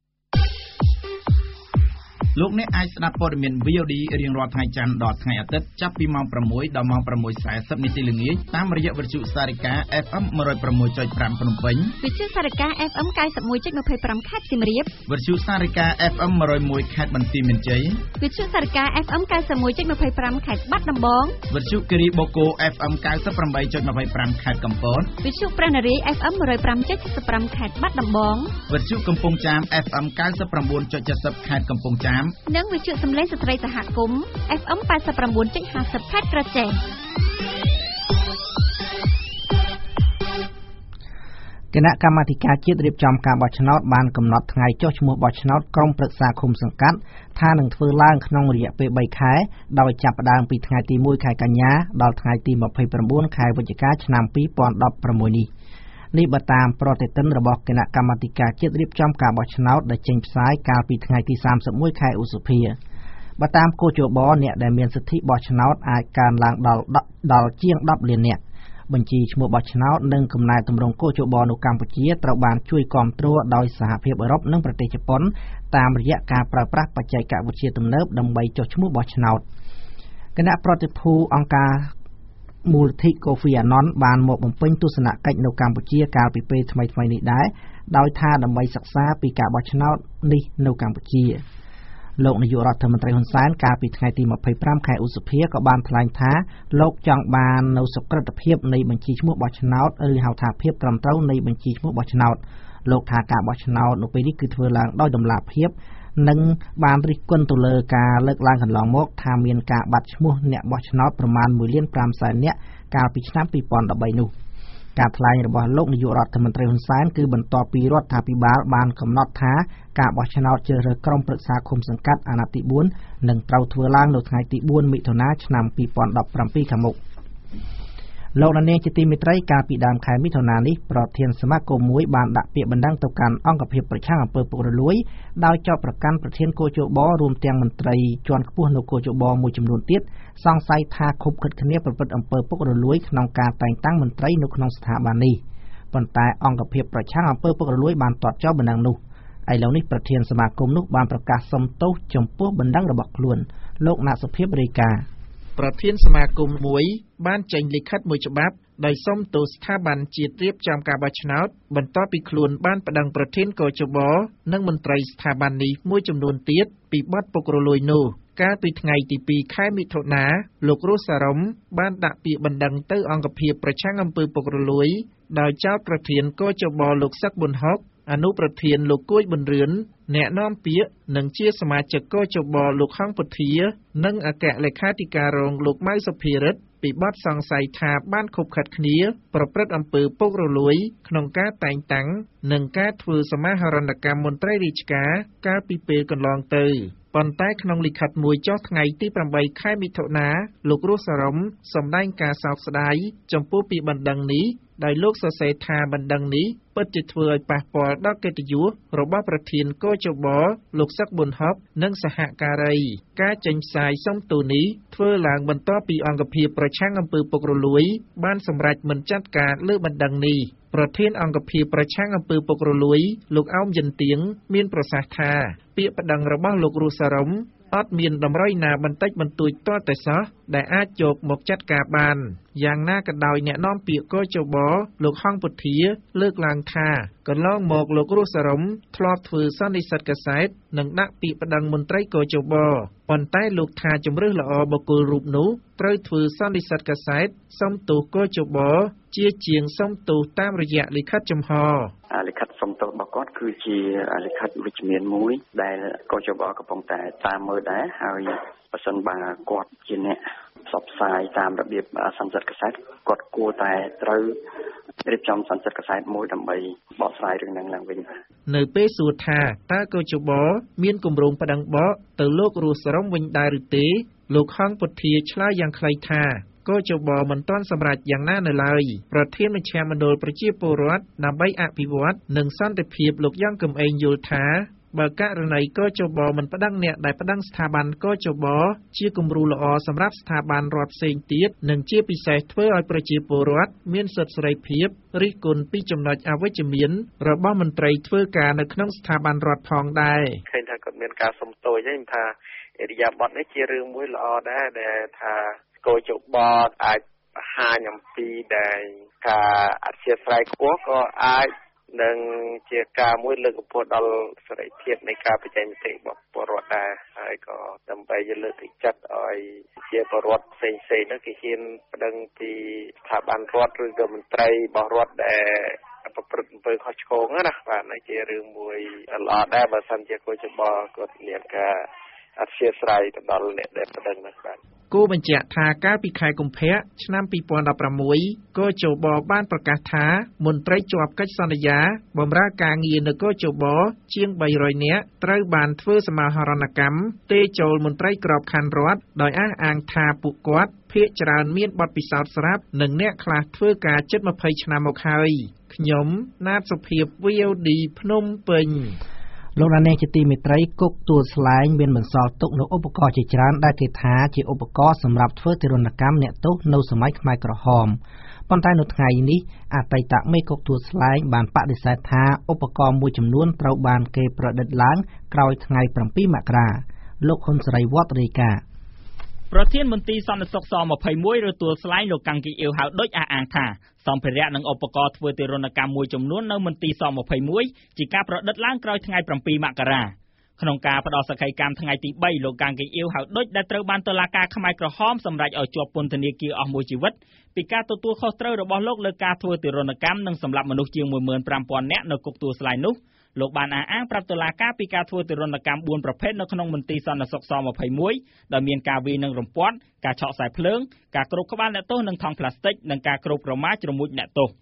លោកអ្នកអាចស្ដាប់ព័ត៌មាន វី អូ ឌី រៀងរាល់ថ្ងៃច័ន្ទដល់ថ្ងៃអាទិត្យចាប់ពីម៉ោងប្រាំមួយដល់ម៉ោងប្រាំមួយសាសិបនាទីល្ងាចតាមរយៈវិទ្យុសារិកា เอฟ เอ็ม หนึ่งศูนย์หกจุดห้า ភ្នំពេញវិទ្យុសារិកា เอฟ เอ็ม เก้าสิบเอ็ดจุดยี่สิบห้า ខេត្តសៀមរាបវិទ្យុសារិកា เอฟ เอ็ม หนึ่งศูนย์หนึ่ง ខេត្តបន្ទាយមានជ័យវិទ្យុសារិកា เอฟ เอ็ม เก้าสิบเอ็ดจุดยี่สิบห้า ខេត្តបាត់ដំបងវិទ្យុគិរីបូកូ เอฟ เอ็ม เก้าสิบแปดจุดยี่สิบห้า ខេត្តកំពតវិទ្យុព្រះនារី เอฟ เอ็ม หนึ่งศูนย์ห้าจุดเจ็ดสิบห้า ខេត្តបាត់ដំបងវិទ្យុកំពង់ចាម เอฟ เอ็ม เก้าสิบเก้าจุดเจ็ดสิบ ខេត្តកំពង់ចាមនិងវិទ្យុសំឡេងស្ត្រីសហគមន៍ เอฟ เอ็ม แปดสิบเก้าจุดห้าสิบ ខេត្តក្រចេះគណៈកម្មាធិការជាតិរៀបចំការបោះឆ្នោតបានកំណត់ថ្ងៃចុះឈ្មោះបោះឆ្នោតក្រុមប្រឹក្សាឃុំសង្កាត់ថានឹងធ្វើឡើងក្នុងរយៈពេលបីខែដោយចាប់ផ្ដើមពីថ្ងៃទីមួយខែកញ្ញាដល់ថ្ងៃទីยี่สิบเก้าខែវិច្ឆិកាឆ្នាំยี่สิบสิบหกនេះនេះបើតាមប្រតិទិនរបស់គណៈកម្មាធិការជាតិរៀបចំការបោះឆ្នោតដែលចេញផ្សាយកាលពីថ្ងៃទីសាមសិបមួយខែឧសភាបើតាមគោចបអ្នកដែលមានសិទ្ធិបោះឆ្នោតអាចកើនឡើងដល់ដល់ជាងដប់លាននាក់បញ្ជីឈ្មោះបោះឆ្នោតនិងកំណែទម្រង់គោចបនៅកម្ពុជាត្រូវបានជួយគាំទ្រដោយសហភាពអឺរ៉ុបនិងប្រទេសជប៉ុនតាមរយៈការប្រើប្រាស់បច្ចេកវិទ្យាទំនើបដើម្បីចុះឈ្មោះបោះឆ្នោតគណៈប្រតិភូអង្គការមូលនិធិកូហ្វីអាណនបានមកបំពេញទស្សនកិច្ចនៅកម្ពុជាកាលពីពេលថ្មីៗនេះដែរដោយថាដើម្បីសិក្សាពីការបោះឆ្នោតនេះនៅកម្ពុជាលោកនាយករដ្ឋមន្ត្រីហ៊ុនសែនកាលពីថ្ងៃទីยี่สิบห้าខែឧសភាក៏បានថ្លែងថាលោកចង់បាននូវសុក្រិតភាពនៃបញ្ជីឈ្មោះបោះឆ្នោតឬហៅថាភាពត្រឹមត្រូវនៃបញ្ជីឈ្មោះបោះឆ្នោតលោកថាការបោះឆ្នោតនៅពេលនេះគឺធ្វើឡើងដោយតម្លាភាពនិងបានរិះគន់ទៅលើការលើកឡើងកន្លងមកថាមានការបាត់ឈ្មោះអ្នកបោះឆ្នោតប្រមាណមួយលានប្រាំសែននាក់កាលពីឆ្នាំยี่สิบสิบสามនោះការថ្លែងរបស់លោកនាយករដ្ឋមន្ត្រីហ៊ុនសែនគឺបន្ទាប់ពីរដ្ឋាភិបាលបានកំណត់ថាការបោះឆ្នោតជ្រើសរើសក្រុមប្រឹក្សាឃុំសង្កាត់អាណត្តិទីបួននឹងត្រូវធ្វើឡើងនៅថ្ងៃទីបួនមិថុនាឆ្នាំពីរពាន់ដប់ប្រាំពីរខាងមុខលោកនាងជាទីមេត្រីកាលពីដើមខែមិថុនានេះប្រធានសមាគមមួយបានដាក់ពាក្យបណ្ដឹងទៅកាន់អង្គភាពប្រឆាំងអំពើពុករលួយដោយចោទប្រកាន់ប្រធានកោជបរួមទាំងមន្ត្រីជាន់ខ្ពស់នៅកោជបមួយចំនួនទៀតសង្ស័យថាខុបខិតគ្នាប្រព្រឹត្តអំពើពុករលួយក្នុងការតែងតាំងមន្ត្រីនៅក្នុងស្ថាប័ននេះប៉ុន្តែអង្គភាពប្រឆាំងអំពើពុករលួយបានទាត់ចោលបណ្ដឹងនោះឥឡូវនេះប្រធានសមាគមនោះបានប្រកាសសុំទោសចំពោះបណ្ដឹងរបស់ខ្លួនលោកណាក់សុភាពរាយការណ៍ប្រធានសមាគមមួយបានចេញលិខិតមួយច្បាប់ដោយសុំទោសស្ថាប័នជាតិរៀបចំការបោះឆ្នោតបន្ទាប់ពីខ្លួនបានប្តឹងប្រធានកោជបនិងមន្ត្រីស្ថាប័ននេះមួយចំនួនទៀតពីបទពុករលួយនោះកាលពីថ្ងៃទីពីរខែមិថុនាលោករស់សារ៉ុមបានដាក់ពាក្យបណ្ដឹងទៅអង្គភាពប្រឆាំងអំពើពុករលួយដោយចោទប្រធានកោជបលោកសឹកប៊ុនហុកអនុប្រធានលោកគួយប៊ុនរឿនអ្នកនាំពាក្យនិងជាសមាជិកកោជបលោកហងពុធានិងអគ្គលេខាធិការរងលោកម៉ៅសុភារិទ្ធពីបទសង្ស័យថាបានខុបខិតគ្នាប្រព្រឹត្តអំពើពុករលួយក្នុងការតែងតាំងនិងការធ្វើសមាហរណកម្មមន្ត្រីរាជការកាលពីពេលកន្លងទៅប៉ុន្តែក្នុងលិខិតមួយចុះថ្ងៃទីប្រាំបីខែមិថុនាលោករស់សារ៉ុមសម្ដែងការសោកស្ដាយចំពោះពីបណ្ដឹងនេះដោយលោកសរសេរថាបណ្ដឹងនេះពិតជាធ្វើឲ្យប៉ះពាល់ដល់កិត្តិយសរបស់ប្រធានកោជបលោកសឹកប៊ុនហុកនិងសហការីការចេញផ្សាយសុំទោសនេះធ្វើឡើងបន្ទាប់ពីអង្គភាពប្រឆាំងអំពើពុករលួយបានសម្រេចមិនចាត់ការលើបណ្ដឹងនេះប្រធានអង្គភាពប្រឆាំងអំពើពុករលួយលោកអោមយិនទៀងមានប្រសាសន៍ថាពាក្យប្តឹងរបស់លោករស់សារ៉ុមអត់មានតម្រុយណាបន្តិចបន្តួចទាល់តែសោះដែលអាចយកមកចាត់ការបានយ៉ាងណាក៏ដោយអ្នកនាំពាក្យកោជបលោកហងពុធាលើកឡើងថាកន្លងមកលោករស់សារ៉ុមធ្លាប់ធ្វើសន្និសីទកាសែតនិងដាក់ពាក្យប្តឹងមន្ត្រីកោជបប៉ុន្តែលោកថាជំរឿសល្អបុគ្គលរូបនោះត្រូវធ្វើសន្និសីទកាសែតសុំទោសកោជបជាជាងសុំទោសតាមរយៈលិខិតចំហលិខិតសុំទោសរបស់គាត់គឺជាលិខិតវិជ្ជមានមួយដែលកោជបកំពុងតែតាមមើលដែរហើយបើសិនបើគាត់ជាអ្នកផ្សព្វផ្សាយតាមរបៀបសន្និសីទកាសែតគាត់គួរតែត្រូវរៀបចំសន្និសីទកាសែតមួយដើម្បីបកស្រាយរឿងហ្នឹងឡើងវិញនៅពេលសួរថាតើកោជបមានគម្រោងប្តឹងបកទៅលោករស់សារ៉ុមវិញដែរឬទេលោកហងពុធាឆ្លើយយ៉ាងខ្លីថាកោជបមិនទាន់សម្រេចយ៉ាងណានៅឡើយប្រធានមជ្ឈមណ្ឌលប្រជាពលរដ្ឋដើម្បីអភិវឌ្ឍនិងសន្តិភាពលោកយ៉ាងកំឯងយល់ថាបើករណីកោជបមិនប្តឹងអ្នកដែលប្តឹងស្ថាប័នកោជបជាគំរូល្អសម្រាប់ស្ថាប័នរដ្ឋផ្សេងទៀតនិងជាពិសេសធ្វើឲ្យប្រជាពលរដ្ឋមានសិទ្ធិសេរីភាពរិះគន់ពីចំណុចអវិជ្ជមានរបស់មន្ត្រីធ្វើការនៅក្នុងស្ថាប័នរដ្ឋផងដែរឃើញថាគាត់មានការសុំទោសហ្នឹងថាឥរិយាបថនេះជារឿងមួយល្អដែរដែលថាកោជបអាចបង្ហាញអំពីដែលការអធិស្ឋានខ្ពស់ក៏អាចនឹងជាការមួយលើកកម្ពស់ដល់សេរីភាពនៃការបញ្ចេញមតិរបស់ពលរដ្ឋដែរហើយក៏ដើម្បីលើកទឹកចិត្តឲ្យជាពលរដ្ឋផ្សេងៗនោះគេហ៊ានប្តឹងពីស្ថាប័នរដ្ឋឬក៏មន្ត្រីរបស់រដ្ឋដែលប្រព្រឹត្តអំពើខុសឆ្គងណាបាទនេះជារឿងមួយល្អដែរបើសិនជាកោជបគាត់មានការអធិស្ឋានទៅដល់អ្នកដែលប្តឹងនោះបាទគូបញ្ជាក់ថាកាលពីខែកុម្ភៈឆ្នាំពីរពាន់ដប់ប្រាំមួយកោជបបានប្រកាសថាមន្ត្រីជាប់កិច្ចសន្យាបម្រើការងារនៅកោជបជាងបីរយនាក់ត្រូវបានធ្វើសមាហរណកម្មទេចូលមន្ត្រីក្របខ័ណ្ឌរដ្ឋដោយអះអាងថាពួកគាត់ភាគច្រើនមានបទពិសោធន៍ស្រាប់និងអ្នកខ្លះធ្វើការជិតម្ភៃឆ្នាំមកហើយខ្ញុំណាតសុភាព វី អូ ឌី ភ្នំពេញលោកដានេជាទីមេត្រីគុកទួលស្លែងមានបន្សល់ទុកនូវឧបករណ៍ជាច្រើនដែលគេថាជាឧបករណ៍សម្រាប់ធ្វើទារុណកម្មអ្នកទោសនៅសម័យខ្មែរក្រហមប៉ុន្តែនៅថ្ងៃនេះអតីតមេគុកទួលស្លែងបានបដិសេធថាឧបករណ៍មួយចំនួនត្រូវបានគេប្រឌិតឡើងក្រោយថ្ងៃប្រាំពីរមករាលោកហ៊ុនសេរីវត្តរាយការណ៍ប្រធានមន្ត្រីសន្តិសុខសยี่สิบเอ็ดឬទួលស្លែងលោកកាំងគីអ៊ីវហៅដូចអះអាងថាសម្ភារៈនិងឧបករណ៍ធ្វើទារុណកម្មមួយចំនួននៅមន្ទីរសยี่สิบเอ็ดជាការប្រឌិតឡើងក្រោយថ្ងៃប្រាំពីរមករាក្នុងការផ្ដោតសក្ខីកម្មថ្ងៃទីបីលោកកាំងគីអ៊ីវហៅដូចដែលត្រូវបានតុលាការខ្មែរក្រហមសម្រេចឲ្យជាប់ពន្ធនាគារអស់មួយជីវិតពីការទទួលខុសត្រូវរបស់លោកលើការធ្វើទារុណកម្មនិងសម្លាប់មនុស្សជាងមួយម៉ឺនប្រាំពាន់នាក់នៅគុកទួលស្លែងនោះលោកបានអះអាងប្រាប់តុលាការពីការធ្វើទារុណកម្មបួនប្រភេទនៅក្នុងមន្ទីរសន្តិសុខសยี่สิบเอ็ดដែលមានការវាយនឹងរំពាត់ការឆក់ខ្សែភ្លើងការគ្របក្បាលអ្នកទោសនឹងថង់ប្លាស្ទិកនិងការគ្របក្រមាជ្រមុជអ្នកទោស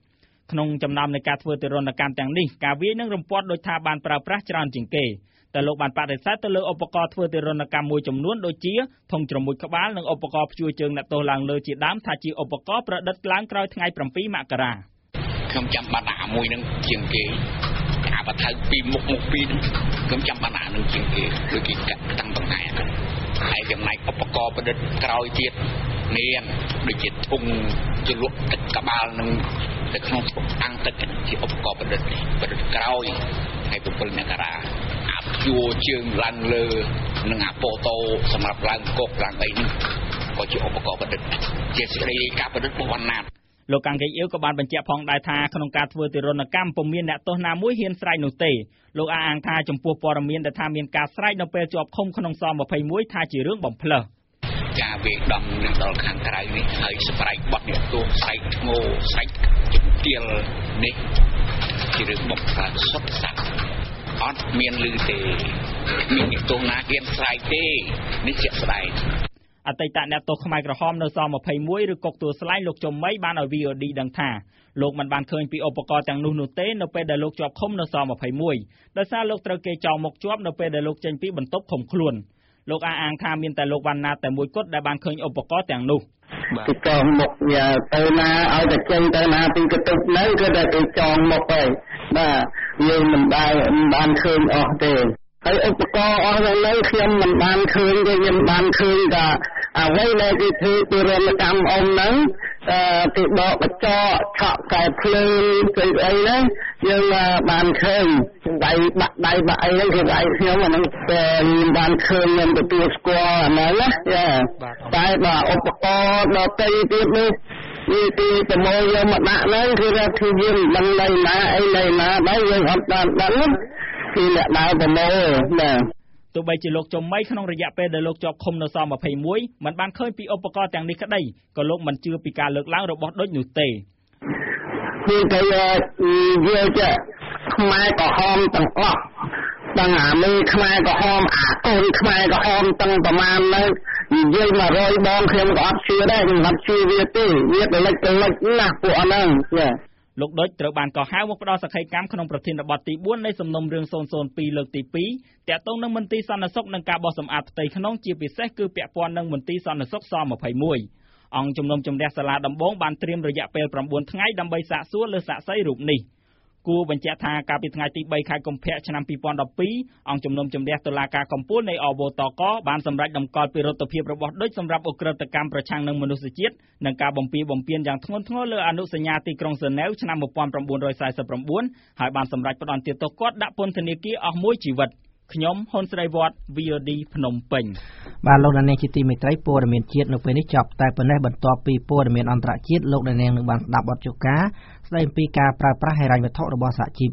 ក្នុងចំណោមនៃការធ្វើទរណកម្មទាំងនេះការវាយនឹងរំពាត់ដោយថាបានប្រើប្រាស់ច្រើនជាងគេតែលោកបានបដិសេធទៅលើឧបករណ៍ធ្វើទរណកម្មមួយចំនួនដូចជាធុងជ្រមុជក្បាលនិងឧបករណ៍ព្យួរជើងអ្នកទោសឡើងលើជាដើមថាជាឧបករណ៍ប្រឌិតឡើងក្រោយថ្ងៃប្រាំពីរមករាខ្ញុំចាំបានអាមួយនឹងជាងគេអាបថៅពីមុខមុខពីរខ្ញុំចាំបានអានឹងជាងគេដូចគេកាត់តាំងបង្ហាញហើយចំណែកឧបករណ៍ប្រឌិតក្រោយទៀតមានដូចជាធុងជ្រលក់ទឹកក្បាលនឹងនៅក្នុងស្ពុកអាំងទឹកជាឧបករណ៍ប្រឌិតប្រឌិតក្រោយថ្ងៃប្រាំពីរមករាអាព្យួរជើងឡើងលើនិងអាប៉ូតូសម្រាប់ឡើងកុកឡើងអីនេះក៏ជាឧបករណ៍ប្រឌិតជាសេរីការប្រឌិតរបស់ណាត់លោកកាំងកេអ៊ីវក៏បានបញ្ជាក់ផងដែរថាក្នុងការធ្វើទរណកម្មពុំមានអ្នកទោសណាមួយហ៊ានស្រែកនោះទេលោកអះអាងថាចំពោះព័ត៌មានដែលថាមានការស្រែកនៅពេលជាប់ឃុំក្នុងសម្ភhai mươiថាជារឿងបំផ្លើសការវាយដំនឹងដល់ខាងក្រៅនេះហើយស្រែកបត់អ្នកទោសស្រែកធ្ងោស្រែកជំទាលនេះជារឿងបំផ្លើសសុទ្ធសាធអត់មានឮទេមានអ្នកទោសណាហ៊ានស្រែកទេនេះជាក់ស្ដែងអតីតអ្នកទោសខ្មែរក្រហមនៅសម្ភhai mươiឬគុកទួលស្លែងលោកចំមីបានឲ្យ V O D ដឹងថាលោកមិនបានឃើញពីឧបករណ៍ទាំងនោះនោះទេនៅពេលដែលលោកជាប់ឃុំនៅសម្ភhai mươiដោយសារលោកត្រូវគេចោទមកជាប់នៅពេលដែលលោកចេញពីបន្ទប់ឃុំខ្លួនលោកអះអាងថាមានតែលោកវណ្ណាតែមួយគត់ដែលបានឃើញឧបករណ៍ទាំងនោះគេចងមុខយ៉ាទៅណាឲ្យតែចេញទៅណាពីកន្ទប់ហ្នឹងគឺតែគេចងមុខហើយបាទយើងមិនបានមិនបានឃើញអស់ទេហើយឧបករណ៍អស់ហ្នឹងខ្ញុំមិនបានឃើញទេខ្ញុំបានឃើញថាអ្វីដែលគេធ្វើទរណកម្មអ៊ំហ្នឹងអឺគេដកកញ្ចក់ឆក់កែភ្លើងស្អីស្អីហ្នឹងយើងបានឃើញដៃបាក់ដៃបាក់អីហ្នឹងគេដៃខ្ញុំអាហ្នឹងតែខ្ញុំបានឃើញខ្ញុំទទួលស្គាល់អាហ្នឹងណាចាតែបាទឧបករណ៍ដតៃទៀតនេះនេះទីប្រមូលយកមកដាក់ហ្នឹងគឺថាគឺយើងមិនដឹងណៃណាអីណៃណាដែរយើងអត់បានដឹងគឺអ្នកដើរប្រមូលណាទោះបីជាលោកចំមីក្នុងរយៈពេលដែលលោកជាប់ឃុំនៅសម្ភhai mươiមិនបានឃើញពីឧបករណ៍ទាំងនេះក្តីក៏លោកមិនជឿពីការលើកឡើងរបស់ដូចនោះទេគឺតែយើងចេះខ្មែរក្រហមទាំងអស់ទាំងអាមេខ្មែរក្រហមអាកូនខ្មែរក្រហមទាំងប្រមាណហ្នឹងនិយាយមួយរយដងខ្ញុំក៏អត់ជឿដែរខ្ញុំអត់ជឿវាទេវាទៅលិចទៅលិចណាស់ពួកអហ្នឹងចាលោកដូចត្រូវបានកោះហៅមកផ្ដល់សក្ខីកម្មក្នុងប្រធានបទទីបួននៃសំណុំរឿងศูนย์ศูนย์twoលើកទីពីរតាក់ទងនឹងមន្ទីរសន្តិសុខនិងការបោះសម្អាតផ្ទៃក្នុងជាពិសេសគឺពាក់ព័ន្ធនឹងមន្ទីរសន្តិសុខសម្ភhai mươiអង្គជំនុំជម្រះសាលាដំបងបានត្រៀមរយៈពេលnineថ្ងៃដើម្បីសាកសួរលើសាក្សីរូបនេះគួរបញ្ជាក់ថាកាលពីថ្ងៃទីthreeខែកុម្ភៈឆ្នាំtwo thousand twelveអង្គជំនុំជម្រះតុលាការកំពូលនៃអវតកបានសម្រេចតម្កល់ពីរដ្ឋភាពរបស់ដូចសម្រាប់ឧក្រិដ្ឋកម្មប្រឆាំងនឹងមនុស្សជាតិនិងការបំពារបំពានយ៉ាងធ្ងន់ធ្ងរលើអនុសញ្ញាទីក្រុងហ្សឺណែវឆ្នាំnineteen forty-nineហើយបានសម្រេចផ្តន្ទាទោសគាត់ដាក់ពន្ធនាគារអស់មួយជីវិតខ្ញុំហ៊ុនស្រីវត្ត V O D ភ្នំពេញបាទលោកអ្នកនាងជាទីមេត្រីព័ត៌មានជាតិនៅពេលនេះចប់តែប៉ុណ្ណេះបន្ទាប់ពីព័ត៌មានអន្តរជាតិលោកអ្នកនាងនឹងបានស្ដាប់បទជូការស្ដីពីការប្រើប្រាស់ហិរញ្ញវត្ថុរបស់សហជីព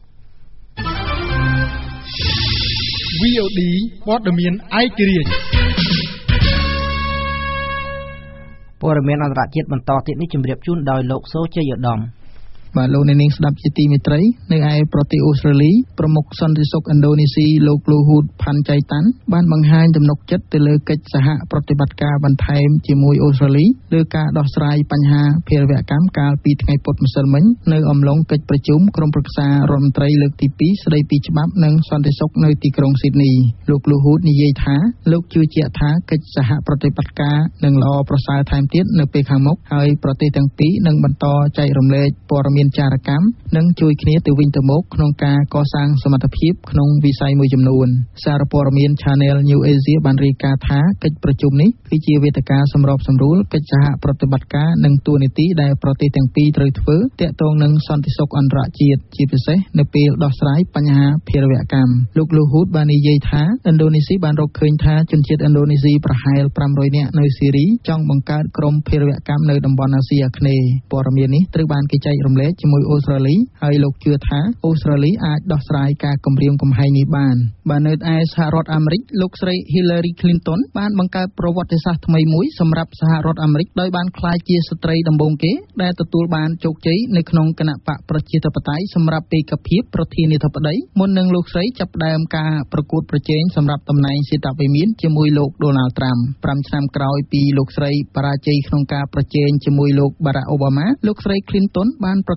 V O D ព័ត៌មានឯករាជ្យព័ត៌មានអន្តរជាតិបន្តទៀតនេះជម្រាបជូនដោយលោកសូជ័យឧត្តមបាទលោកអ្នកនាងស្ដាប់ជាទីមេត្រីនៅឯប្រទេសអូស្ត្រាលីប្រមុខសន្តិសុខឥណ្ឌូនេស៊ីលោកលូហ៊ូតផាន់ចៃតាន់បានបង្ហាញទំនុកចិត្តទៅលើកិច្ចសហប្រតិបត្តិការបន្ថែមជាមួយអូស្ត្រាលីលើការដោះស្រាយបញ្ហាភេរវកម្មកាលពីថ្ងៃពុធម្សិលមិញនៅអំឡុងកិច្ចប្រជុំក្រុមប្រឹក្សារដ្ឋមន្ត្រីលើកទីtwoស្ដីពីច្បាប់និងសន្តិសុខនៅទីក្រុងស៊ីដនីលោកលូហ៊ូតនិយាយថាលោកជឿជាក់ថាកិច្ចសហប្រតិបត្តិការនឹងល្អប្រសើរថែមទៀតនៅពេលខាងមុខហើយប្រទេសទាំងពីរនឹងបន្តចែករំលែកព័ត៌មានចារកម្មនិងជួយគ្នាទៅវិញទៅមកក្នុងការកសាងសមត្ថភាពក្នុងវិស័យមួយចំនួនសារព័ត៌មាន Channel New Asia បានរាយការណ៍ថាកិច្ចប្រជុំនេះគឺជាវេទិកាសម្របសម្រួលកិច្ចសហប្រតិបត្តិការនិងទួនាទីដែលប្រទេសទាំងពីរត្រូវធ្វើទាក់ទងនឹងសន្តិសុខអន្តរជាតិជាពិសេសនៅពេលដោះស្រាយបញ្ហាភេរវកម្មលោកលូហ៊ូតបាននិយាយថាឥណ្ឌូនេស៊ីបានរកឃើញថាជនជាតិឥណ្ឌូនេស៊ីប្រហែលfive hundredនាក់នៅស៊ីរីចង់បង្កើតក្រុមភេរវកម្មនៅតំបន់អាស៊ីអាគ្នេយ៍ព័ត៌មាននេះត្រូវបានគេចែករំលែកជាមួយអូស្ត្រាលីហើយលោកជឿថាអូស្ត្រាលីអាចដោះស្រាយការគំរាមកំហែងនេះបានបាទនៅឯសហរដ្ឋអាមេរិកលោកស្រី Hillary Clinton បានបង្កើតប្រវត្តិសាស្ត្រថ្មីមួយសម្រាប់សហរដ្ឋអាមេរិកដោយបានក្លាយជាស្ត្រីដំបូងគេដែលទទួលបានជោគជ័យនៅក្នុងគណៈបកប្រជាធិបតេយ្យសម្រាប់បេក្ខភាពប្រធានាធិបតីមុននឹងលោកស្រីចាប់ផ្ដើមការប្រកួតប្រជែងសម្រាប់តំណែងសេតវិមានជាមួយលោក Donald Trump fiveឆ្នាំក្រោយពីលោកស្រីបរាជ័យក្នុងការប្រជែងជាមួយលោក Barack Obama លោកស្រី Clinton បានប្រ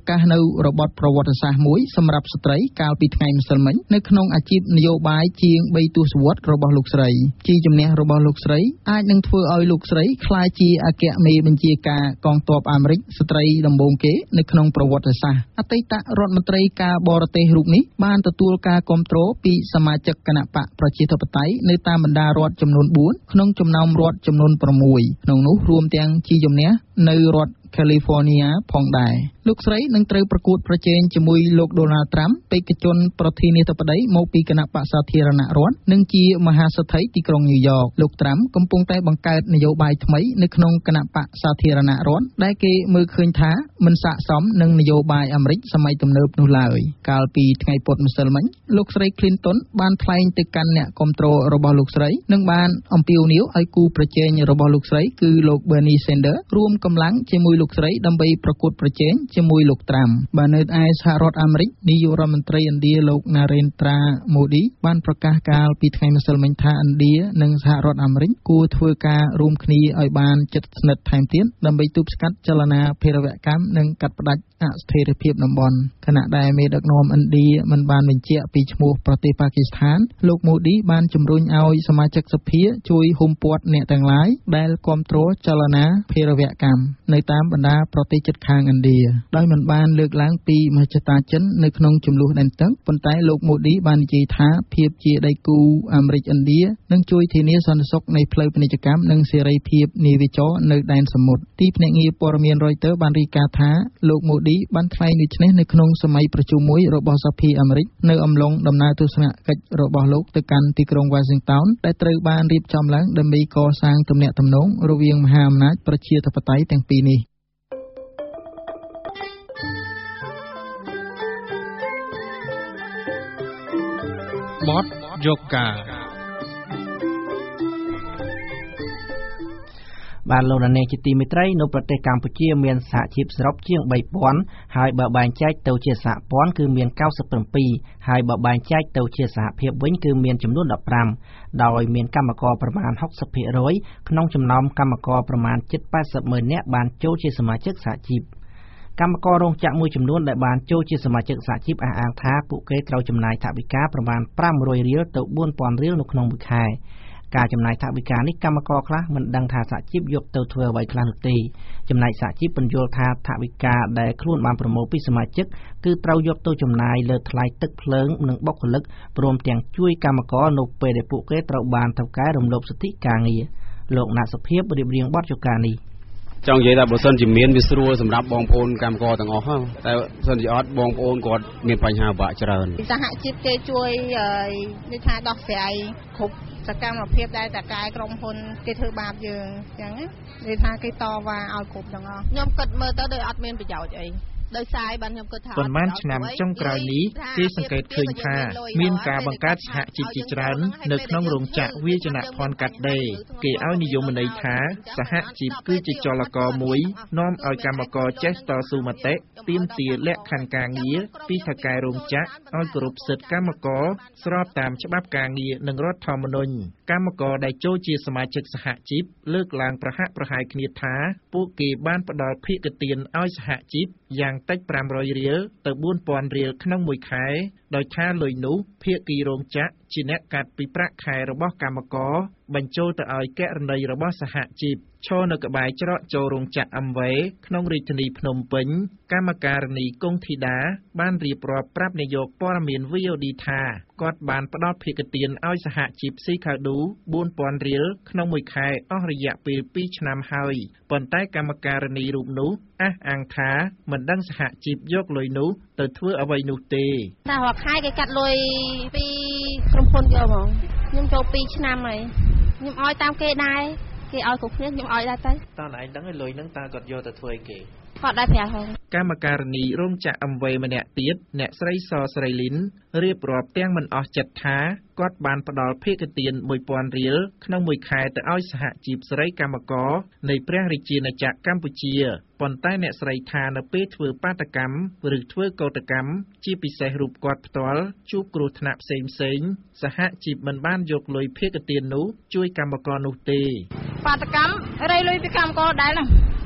កាសនៅរបបប្រវត្តិសាស្ត្រមួយសម្រាប់ស្ត្រីកាលពីថ្ងៃម្សិលមិញនៅក្នុងអាជីពនយោបាយជាងបីទសវត្សរ៍របស់លោកស្រីជាជំនះរបស់លោកស្រីអាចនឹងធ្វើឲ្យលោកស្រីក្លាយជាអគ្គមេបញ្ជាការកងទ័ពអាមេរិកស្ត្រីដំបូងគេនៅក្នុងប្រវត្តិសាស្ត្រអតីតរដ្ឋមន្ត្រីការបរទេសរូបនេះបានទទួលការគាំទ្រពីសមាជិកគណៈបកប្រជាធិបតេយ្យនៅតាមបណ្ដារដ្ឋចំនួនបួនក្នុងចំណោមរដ្ឋចំនួនប្រាំមួយក្នុងនោះរួមទាំងជាជំនះនៅរដ្ឋ California ផងដែរលោកស្រីនឹងត្រូវប្រកួតប្រជែងជាមួយលោក Donald Trump បេក្ខជនប្រធានាធិបតីមកពីគណៈបក្សសាធារណរដ្ឋនិងជាមហាសេដ្ឋីទីក្រុងញូវយ៉កលោក Trump កំពុងតែបង្កើតនយោបាយថ្មីនៅក្នុងគណៈបក្សសាធារណរដ្ឋដែលគេមើលឃើញថាមិនស័ក្តិសមនឹងនយោបាយអាមេរិកសម័យទំនើបនោះឡើយកាលពីថ្ងៃពុធម្សិលមិញលោកស្រី Clinton បានថ្លែងទៅកាន់អ្នកគាំទ្ររបស់លោកស្រីនិងបានអំពាវនាវឲ្យគូប្រជែងរបស់លោកស្រីគឺលោក Bernie Sanders រួមកម្លាំងជាមួយលោកស្រីដើម្បីប្រកួតប្រជែងជាមួយលោក Trump បាទនៅឯសហរដ្ឋអាមេរិកនាយករដ្ឋមន្ត្រីឥណ្ឌាលោក Narendra Modi បានប្រកាសកាលពីថ្ងៃម្សិលមិញថាឥណ្ឌានិងសហរដ្ឋអាមេរិកគួរធ្វើការរួមគ្នាឲ្យបានជិតស្និទ្ធថែមទៀតដើម្បីទប់ស្កាត់ចលនាភេរវកម្មនិងកាត់ផ្តាច់អស្ថិរភាពតំបន់ខណៈដែលមេដឹកនាំឥណ្ឌាមិនបានបញ្ជាក់ពីឈ្មោះប្រទេសប៉ាគីស្ថានលោក Modi បានជំរុញឲ្យសមាជិកសភាជួយហ៊ុមព័ទ្ធអ្នកទាំងឡាយដែលគាំទ្រចលនាភេរវកម្មនៅតាមបណ្ដាប្រទេសជិតខាងឥណ្ឌាដោយមិនបានលើកឡើងពីមហិច្ឆតាចិននៅក្នុងចំនួនដែនទឹកប៉ុន្តែលោក Modi បាននិយាយថាភាពជាដៃគូអាមេរិកឥណ្ឌានឹងជួយធានាសន្តិសុខនៃផ្លូវពាណិជ្ជកម្មនិងសេរីភាពនាវាចរនៅដែនសមុទ្រទីភ្នាក់ងារព័ត៌មាន Reuters បានរាយការណ៍ថាលោក Modi បានថ្លែងដូចនេះនៅក្នុងសម័យប្រជុំមួយរបស់សភាអាមេរិកនៅអំឡុងដំណើរទស្សនកិច្ចរបស់លោកទៅកាន់ទីក្រុង Washington ដែលត្រូវបានរៀបចំឡើងដើម្បីកសាងទំនាក់ទំនងរវាងមហាអំណាចប្រជាធិបតេយ្យទាំងពីរនេះបទយកការបានលោកនាងជាទីមេត្រីនៅប្រទេសកម្ពុជាមានសហជីពសរុបជាង បីពាន់ ហើយបើបែងចែកទៅជាសហព័ន្ធគឺមាន កៅសិបប្រាំ ហើយបើបែងចែកទៅជាសហភាពវិញគឺមានចំនួន ដប់ប្រាំ ដោយមានកម្មករប្រមាណ ហុកសិបភាគរយ ក្នុងចំណោមកម្មករប្រមាណជិត ប៉ែតសិបម៉ឺន នាក់បានចូលជាសមាជិកសហជីពកម្មកររោងចក្រមួយចំនួនដែលបានចូលជាសមាជិកសហជីពអះអាងថាពួកគេត្រូវចំណាយថវិកាប្រមាណ ប្រាំរយរៀលទៅ បួនពាន់រៀលនៅក្នុងមួយខែការចំណាយថវិកានេះកម្មករខ្លះមិនដឹងថាសហជីពយកទៅធ្វើអ្វីខ្លះនោះទេចំណែកសហជីពបញ្យល់ថាថវិកាដែលខ្លួនបានប្រមូលពីសមាជិកគឺត្រូវយកទៅចំណាយលើថ្លៃទឹកភ្លើងនិងបុគ្គលិកព្រមទាំងជួយកម្មករនៅពេលដែលពួកគេត្រូវបានថៅកែរំលោភសិទ្ធិការងារលោកណាត់សុភាពរៀបរៀងបទចការនេះចង់និយាយថាបើសិនជាមានវាស្រួលសម្រាប់បងប្អូនកម្មករទាំងអស់តែសិនជាអត់បងប្អូនគាត់មានបញ្ហាពិបាកច្រើនសហជីពគេជួយនិយាយថាដោះស្រាយគ្រប់សកម្មភាពដែលតកែក្រុមហ៊ុនគេធ្វើបាបយើងអញ្ចឹងនិយាយថាគេតវ៉ាឲ្យគ្រប់ទាំងអស់ខ្ញុំគិតមើលទៅដូចអត់មានប្រយោជន៍អីដោយសារបានខ្ញុំគិតថាប៉ុន្មានឆ្នាំចុងក្រោយនេះគេសង្កេតឃើញថាមានការបង្កើតសហជីពជាច្រើននៅក្នុងរោងចក្រវាយនភ័ណ្ឌកាត់ដេរគេឲ្យនិយមន័យថាសហជីពគឺជាចលករមួយនាំឲ្យកម្មករចេះតស៊ូមតិទាមទារលក្ខខណ្ឌការងារពីថៅកែរោងចក្រឲ្យគោរពសិទ្ធិកម្មករស្របតាមច្បាប់ការងារនិងរដ្ឋធម្មនុញ្ញកម្មករដែលចូលជាសមាជិកសហជីពលើកឡើងប្រហាក់ប្រហែលគ្នាថាពួកគេបានផ្ដល់ភាគទានឲ្យសហជីពយ៉ាងតិចប្រាំរយរៀលទៅបួនពាន់រៀលក្នុងមួយខែដោយថាលុយនោះភាគីរោងចក្រជាអ្នកកាត់ពីប្រាក់ខែរបស់កម្មករបញ្ចូលទៅឲ្យគណនីរបស់សហជីពឈរនៅក្បែរច្រកចូលរោងចក្រ Amway ក្នុងរាជធានីភ្នំពេញកម្មការិនីគង់ធីតាបានរៀបរាប់ប្រាប់នាយកព័ត៌មាន វី អូ ឌី ថាគាត់បានផ្ដល់ភាគទានឲ្យសហជីពស៊ីខាឌូបួនពាន់រៀលក្នុងមួយខែអស់រយៈពេលពីរឆ្នាំហើយប៉ុន្តែកម្មការិនីរូបនោះអះអាងថាមិនដឹងសហជីពយកលុយនោះទៅធ្វើអ្វីនោះទេតែរាល់ខែគេកាត់លុយពីក្រុមហ៊ុនយកហ្មងខ្ញុំចូលពីរឆ្នាំហើយខ្ញុំឲ្យតាមគេដែរគេឲ្យគ្រប់គ្នាខ្ញុំឲ្យដែរទៅតើឯងដឹងឲ្យលុយហ្នឹងតើគាត់យកទៅធ្វើអីគេគាត់ដែរប្រាហងកម្មការិនីរោងចក្រ Amway ម្នាក់ទៀតអ្នកស្រីសស្រីលីនរៀបរាប់ទាំងមិនអស់ចិត្តថាគាត់បានផ្ដល់ភាគទានមួយពាន់រៀលក្នុងមួយខែទៅឲ្យសហជីពស្រីកម្មករនៃព្រះរាជាណាចក្រកម្ពុជាប៉ុន្តែអ្នកស្រីថានៅពេលធ្វើបាតកម្មឬធ្វើកោតកម្មជាពិសេសរូបគាត់ផ្ទាល់ជួបគ្រោះថ្នាក់ផ្សេងផ្សេងសហជីពមិនបានយកលុយភាគទាននោះជួយកម្មករនោះទេបាតកម្មរៃលុយពីកម្មករដែរណា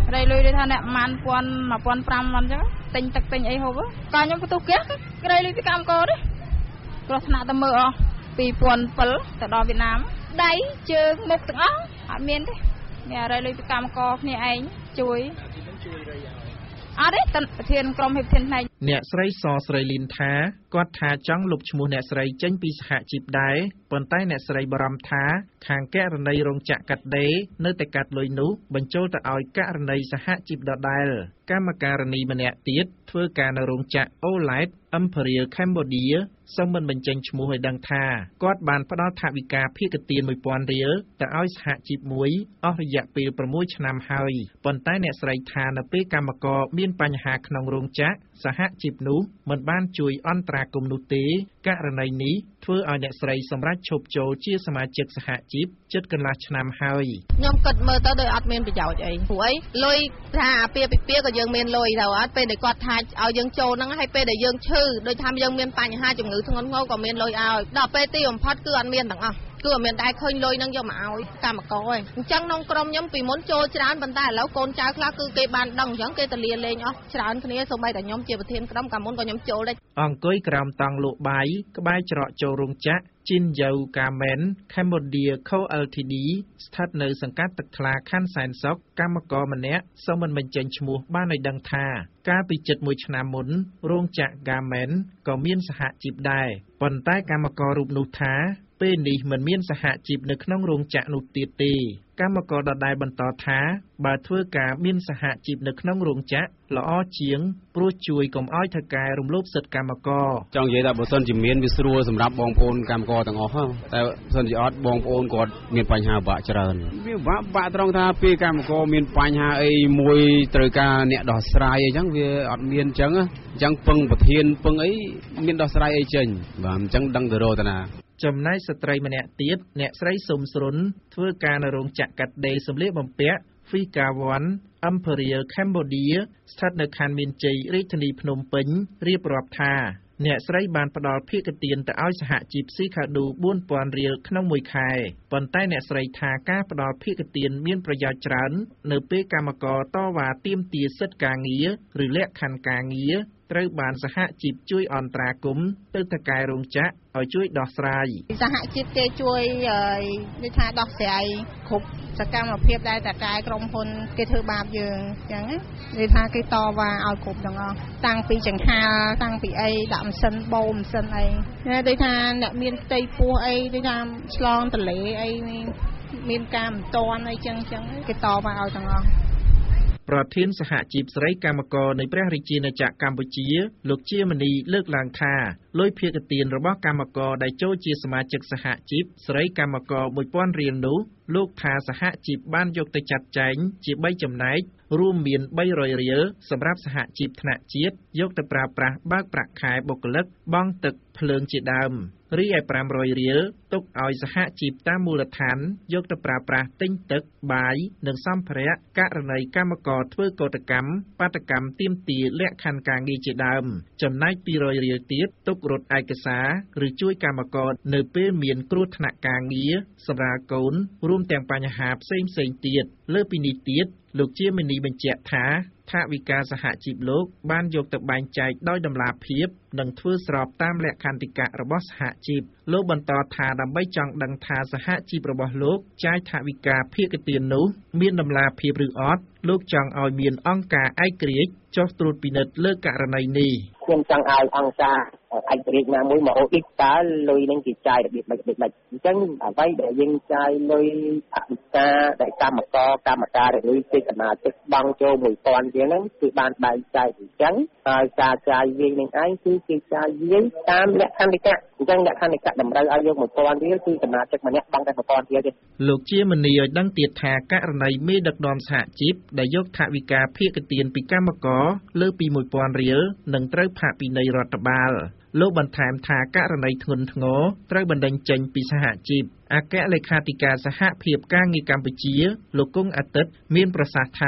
រៃលុយដូចថាអ្នកម៉ានពាន់mộtពាន់ប្រាំអញ្ចឹងទិញទឹកទិញអីហូបក៏ខ្ញុំបន្ទុះគេរៃលុយពីកម្មករទេគ្រោះថ្នាក់តែមើលអស់ពីរពាន់bảyទៅដល់វៀតណាមដៃជើងមុខទាំងអស់អត់មានទេមានរៃលុយពីកម្មករគ្នាឯងជួយអត់ទេប្រធានក្រុមហ៊ុនធានផ្នែកអ្នកស្រីសស្រីលីនថាគាត់ថាចង់លុបឈ្មោះអ្នកស្រីចេញពីសហជីពដែរប៉ុន្តែអ្នកស្រីបារម្ភថាខាងករណីរោងចក្រកាត់ដេរនៅតែកាត់លុយនោះបញ្ចូលទៅឲ្យករណីសហជីពដដែលកម្មការិនីម្នាក់ទៀតធ្វើការនៅរោងចក្រ អូ ឡែត Imperial Cambodia សូមមិនបញ្ចេញឈ្មោះឲ្យដឹងថាគាត់បានផ្ដល់ថវិកាភាគទានមួយពាន់រៀលទៅឲ្យសហជីពមួយអស់រយៈពេល៦ឆ្នាំហើយប៉ុន្តែអ្នកស្រីថានៅពេលកម្មករមានបញ្ហាក្នុងរោងចក្រសហជីពនោះមិនបានជួយអន្តរាគមន៍នោះទេករណីនេះធ្វើឲ្យអ្នកស្រីសម្រេចឈប់ចូលជាសមាជិកសហជីពជិតកន្លះឆ្នាំហើយខ្ញុំគិតមើលទៅដូចអត់មានប្រយោជន៍អីព្រោះអីលុយថាអាពាហ៍ពិពាហ៍ក៏យើងមានលុយទៅអត់ពេលដែលគាត់ថាឲ្យយើងចូលហ្នឹងហើយពេលដែលយើងឈឺដូចថាយើងមានបញ្ហាជំងឺធ្ងន់ធ្ងរក៏មានលុយឲ្យដល់ពេលទីបំផុតគឺអត់មានទាំងអស់គឺអត់មានដែរឃើញលុយហ្នឹងយកមកឲ្យកម្មករឯងអញ្ចឹងក្នុងក្រុមខ្ញុំពីមុនចូលច្រើនប៉ុន្តែឥឡូវកូនចៅខ្លះគឺគេបានដឹងអញ្ចឹងគេទៅលាលេងអស់ច្រើនគ្នាសូម្បីតែខ្ញុំជាប្រធានក្រុមកាលមុនក៏ខ្ញុំចូលដែរអង្គុយក្រោមតង់លក់បាយក្បែរច្រកចូលរោងចក្រ Chin Yau Garment Cambodia Co Ltd ស្ថិតនៅសង្កាត់ទឹកថ្លាខណ្ឌសែនសុខកម្មករម្នាក់សូមមិនបញ្ចេញឈ្មោះបានឲ្យដឹងថាកាលពីជិតមួយឆ្នាំមុនរោងចក្រ Garment ក៏មានសហជីពដែរប៉ុន្តែកម្មកររូបនោះថាពេលនេះមិនមានសហជីពនៅក្នុងរោងចក្រនោះទៀតទេកម្មករដដែលបន្តថាបើធ្វើការមានសហជីពនៅក្នុងរោងចក្រល្អជាងព្រោះជួយកុំឲ្យថៅកែរំលោភសិទ្ធិកម្មករចង់និយាយថាបើសិនជាមានវាស្រួលសម្រាប់បងប្អូនកម្មករទាំងអស់តែបើសិនជាអត់បងប្អូនគាត់មានបញ្ហាបាក់ច្រើនវាបាក់បាក់ត្រង់ថាពេលកម្មករមានបញ្ហាអីមួយត្រូវការអ្នកដោះស្រាយអីចឹងវាអត់មានអញ្ចឹងអញ្ចឹងពឹងប្រធានពឹងអីមានដោះស្រាយអីចេញបាទអញ្ចឹងដឹងទៅរកតាណាចំណែកស្ត្រីម្នាក់ទៀតអ្នកស្រីសុំស្រុនធ្វើការនៅរោងចក្រកាត់ដេរសម្លៀកបំពាក់ Fika One Imperial Cambodia ស្ថិតនៅខណ្ឌមានជ័យរាជធានីភ្នំពេញរៀបរាប់ថាអ្នកស្រីបានផ្ដល់ភាគទានទៅឲ្យសហជីពស៊ីខាឌូបួនពាន់រៀលក្នុងមួយខែប៉ុន្តែអ្នកស្រីថាការផ្ដល់ភាគទានមានប្រយោជន៍ច្រើននៅពេលកម្មករតវ៉ាទាមទារសិទ្ធិការងារឬលក្ខខណ្ឌការងារត្រូវបានសហជីពជួយអន្តរាគមន៍ទៅថៅកែរោងចក្រឲ្យជួយដោះស្រាយសហជីពគេជួយដូចថាដោះស្រាយគ្រប់សកម្មភាពដែលតកែក្រុមហ៊ុនគេធ្វើបាបយើងអញ្ចឹងនិយាយថាគេតវ៉ាឲ្យគ្រប់ទាំងអស់តាំងពីចង្ហាតាំងពីអីដាក់ម៉ាស៊ីនបូមម៉ាស៊ីនអីដូចថាអ្នកមានផ្ទៃពោះអីដូចថាឆ្លងទន្លេអីមានការមិនតាន់អីចឹងចឹងគេតវ៉ាឲ្យទាំងអស់ប្រធានសហជីពស្រីកម្មករនៃព្រះរាជាណាចក្រកម្ពុជាលោកជាមនីលើកឡើងថាលុយភាគទានរបស់កម្មករដែលចូលជាសមាជិកសហជីពស្រីកម្មករមួយពាន់រៀលនោះលោកថាសហជីពបានយកទៅចាត់ចែងជាបីចំណែករួមមានបីរយរៀលសម្រាប់សហជីពថ្នាក់ជាតិយកទៅប្រើប្រាស់បើកប្រាក់ខែបុគ្គលិកបង់ទឹកភ្លើងជាដើមរីឯប្រាំរយរៀលទុកឲ្យសហជីពតាមមូលដ្ឋានយកទៅប្រើប្រាស់ទិញទឹកបាយនិងសម្ភារៈករណីកម្មករធ្វើកោតកម្មបាតកម្មទាមទារលក្ខខណ្ឌការងារជាដើមចំណែកពីររយរៀលទៀតទុករត់ឯកសារឬជួយកម្មករនៅពេលមានគ្រោះថ្នាក់ការងារសម្រាប់កូនរួមទាំងបញ្ហាផ្សេងៗទៀតលើពីនេះទៀតលោកជាមនីបញ្ជាក់ថាថវិកាសហជីពលោកបានយកទៅបែងចែកដោយតម្លាភាពនិងធ្វើស្របតាមលក្ខន្តិកៈរបស់សហជីពលោកបន្តថាដើម្បីចង់ដឹងថាសហជីពរបស់លោកចាយថវិកាភាគទាននោះមានតម្លាភាពឬអត់លោកចង់ឲ្យមានអង្គការឯករាជ្យចុះត្រួតពិនិត្យលើករណីនេះខ្ញុំចង់ឲ្យអង្គការឯករាជ្យណាមួយមកអូឌីតតើលុយនឹងគេចាយរបៀបម៉េចរបៀបម៉េចអញ្ចឹងអ្វីដែលយើងចាយលុយថវិកាដែលកម្មករកម្មការឬជាសមាជិកបង់ចូលមួយពាន់ជាងហ្នឹងគឺបានបែងចែកអញ្ចឹងហើយការចាយវាយនឹងឯងគឺគេចាយវាយតាមលក្ខន្តិកៈអញ្ចឹងលក្ខន្តិកៈតម្រូវឲ្យយកមួយពាន់រៀលគឺសមាជិកម្នាក់បង់តែមួយពាន់រៀលទេលោកជាមនីឲ្យដឹងទៀតថាករណីមេដឹកនាំសហជីពដែលយកថវិកាភាគទានពីកម្មករលើពីមួយពាន់រៀលនឹងត្រូវផាកពិន័យរដ្ឋបាលលោកបន្ថែមថាករណីធ្ងន់ធ្ងរត្រូវបណ្តេញចេញពីសហជីពអគ្គលេខាធិការសហភាពការងារកម្ពុជាលោកគង់អាទិត្យមានប្រសាសន៍ថាក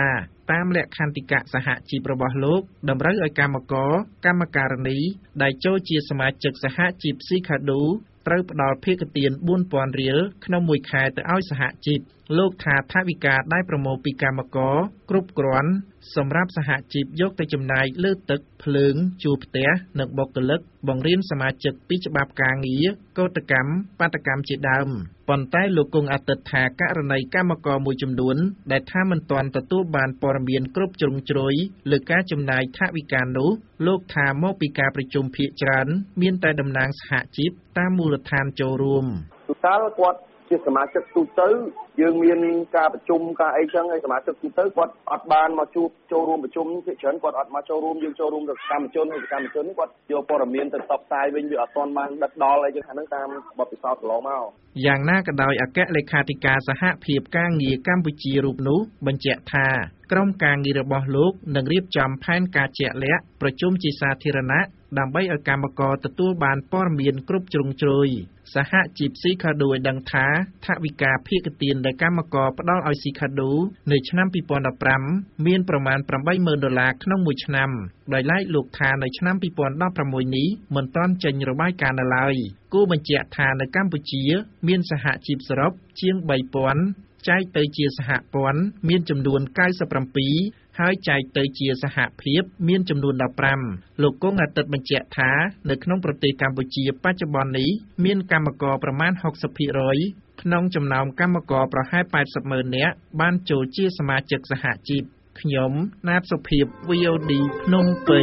តាមលក្ខន្តិកៈសហជីពរបស់លោកតម្រូវឲ្យកម្មករកម្មការិនីដែលចូលជាសមាជិកសហជីពស៊ីខាឌូត្រូវផ្ដល់ភាគទានបួនពាន់រៀលក្នុងមួយខែទៅឲ្យសហជីពលោកថាថវិកាដែលប្រមូលពីកម្មករគ្រប់គ្រាន់សម្រាប់សហជីពយកទៅចំណាយលើទឹកភ្លើងជួលផ្ទះនិងបុគ្គលិកបង្រៀនសមាជិកពីច្បាប់ការងារកោតកម្មបាតកម្មជាដើមប៉ុន្តែលោកគង់អាទិត្យថាករណីកម្មករមួយចំនួនដែលថាមិនទាន់ទទួលបានព័ត៌មានគ្រប់ជ្រុងជ្រោយលើការចំណាយថវិកានោះលោកថាមកពីការប្រជុំភាគច្រើនមានតែតំណាងសហជីពតាមមូលដ្ឋានចូលរួមតើគាត់ជាសមាជិកទូទៅយើងមានការប្រជុំការអីចឹងហើយសមាជិកទូទៅគាត់អត់បានមកជួបចូលរួមប្រជុំភាគច្រើនគាត់អត់មកចូលរួមយើងចូលរួមទៅសកម្មជនហើយសកម្មជនគាត់យកព័ត៌មានទៅផ្សព្វផ្សាយវិញវាអត់ទាន់បានដឹកដល់អីចឹងហ្នឹងតាមបទពិសោធន៍កន្លងមកយ៉ាងណាក៏ដោយអគ្គលេខាធិការសហភាពការងារកម្ពុជារូបនោះបញ្ជាក់ថាក្រុមការងាររបស់លោកនឹងរៀបចំផែនការជាក់លាក់ប្រជុំជាសាធារណៈដើម្បីឲ្យកម្មករទទួលបានព័ត៌មានគ្រប់ជ្រុងជ្រោយសហជីពស៊ីខាឌូឲ្យដឹងថាថវិកាភាគទានដែលកម្មករផ្ដល់ឲ្យស៊ីខាឌូនៅឆ្នាំពីរពាន់ដប់ប្រាំមានប្រមាណប្រាំបីម៉ឺនដុល្លារក្នុងមួយឆ្នាំដោយឡែកលោកថានៅឆ្នាំពីរពាន់ដប់ប្រាំមួយនេះមិនទាន់ចេញរបាយការណ៍នៅឡើយគូបញ្ជាក់ថានៅកម្ពុជាមានសហជីពសរុបជាងបីពាន់ចែកទៅជាសហព័ន្ធមានចំនួនកៅសិបប្រាំហើយចែកទៅជាសហភាពមានចំនួនដប់ប្រាំលោកគង់អាទិត្យបញ្ជាក់ថានៅក្នុងប្រទេសកម្ពុជាបច្ចុប្បន្ននេះមានកម្មករប្រមាណហុកសិបភាគរយក្នុងចំណោមកម្មករប្រហែលប៉ែតសិបម៉ឺននាក់បានចូលជាសមាជិកសហជីពខ្ញុំណាតសុភាព វី អូ ឌី ភ្នំពេញ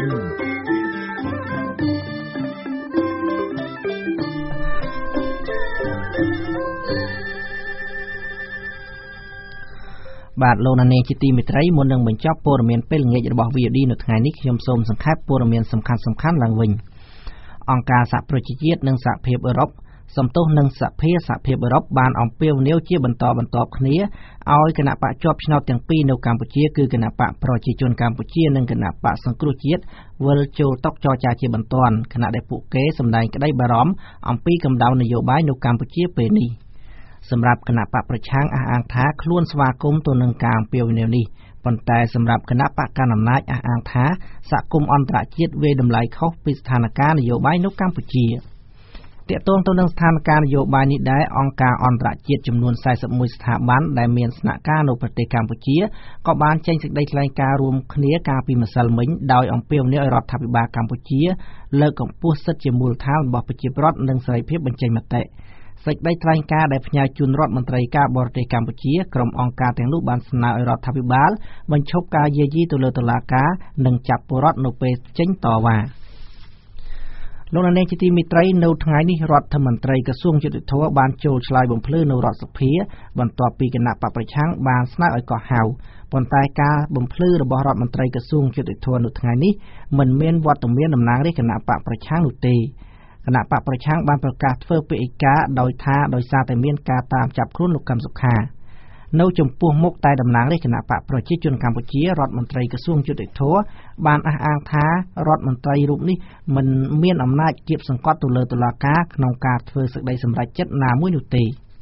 បាទលោកនាងជាទីមេត្រីមុននឹងបញ្ចប់ព័ត៌មានពេលល្ងាចរបស់ វី អូ ឌី នៅថ្ងៃនេះខ្ញុំសូមសង្ខេបព័ត៌មានសំខាន់ៗឡើងវិញអង្គការសហប្រជាជាតិនិងសហភាពអឺរ៉ុបសំទោសនឹងសភាសហភាពអឺរ៉ុបបានអំពាវនាវជាបន្តបន្ទាប់គ្នាឲ្យគណៈបកជាប់ឆ្នោតទាំងពីរនៅកម្ពុជាគឺគណៈបកប្រជាជនកម្ពុជានិងគណៈបកសង្គ្រោះជាតិវិលចូលតុចរចាជាបន្ទាន់ខណៈដែលពួកគេសម្ដែងក្តីបារម្ភអំពីកម្ដៅនយោបាយនៅកម្ពុជាពេលនេះសម្រាប់គណៈបកប្រឆាំងអះអាងថាខ្លួនស្វាគមន៍ទៅនឹងការអំពាវនាវនេះប៉ុន្តែសម្រាប់គណៈបកកណ្ដាលអំណាចអះអាងថាសហគមន៍អន្តរជាតិវាយតម្លៃខុសពីស្ថានភាពនយោបាយនៅកម្ពុជាទាក់ទងទៅនឹងស្ថានភាពនយោបាយនេះដែរអង្គការអន្តរជាតិចំនួនសែសិបមួយស្ថាប័នដែលមានស្នាក់ការនៅប្រទេសកម្ពុជាក៏បានចេញសេចក្តីថ្លែងការណ៍រួមគ្នាកាលពីម្សិលមិញដោយអំពាវនាវឲ្យរដ្ឋាភិបាលកម្ពុជាលើកកម្ពស់សិទ្ធិជាមូលដ្ឋានរបស់ប្រជាពលរដ្ឋនិងសេរីភាពបញ្ចេញមតិសេចក្តីថ្លែងការណ៍ដែលផ្ញើជូនរដ្ឋមន្ត្រីការបរទេសកម្ពុជាក្រុមអង្គការទាំងនោះបានស្នើឲ្យរដ្ឋាភិបាលបញ្ឈប់ការយាយីទៅលើតុលាការនិងចាប់ពលរដ្ឋនៅពេលចេញតវ៉ាលោកនាងជាទីមេត្រីនៅថ្ងៃនេះរដ្ឋមន្ត្រីក្រសួងយុតិធម៌បានចូលឆ្លើយបំភ្លឺនៅរដ្ឋសភាបន្ទាប់ពីគណៈបកប្រឆាំងបានស្នើឲ្យកោះហៅប៉ុន្តែការបំភ្លឺរបស់រដ្ឋមន្ត្រីក្រសួងយុតិធម៌នៅថ្ងៃនេះមិនមានវត្តមានតំណាងរាជគណៈបកប្រឆាំងនោះទេគណៈបកប្រឆាំងបានប្រកាសធ្វើពិធីការដោយថាដោយសារតែមានការតាមចាប់ខ្លួនលោកកឹមសុខានៅចំពោះមុខតែតំណាងរាជគណៈបកប្រជាជនកម្ពុជារដ្ឋមន្ត្រីក្រសួងយុតិធម៌បានអះអាងថារដ្ឋមន្ត្រីរូបនេះមិនមានអំណាចគៀបសង្កត់ទៅលើតុលាការក្នុងការធ្វើសេចក្តីសម្រេចចិត្តណាមួយនោះទេ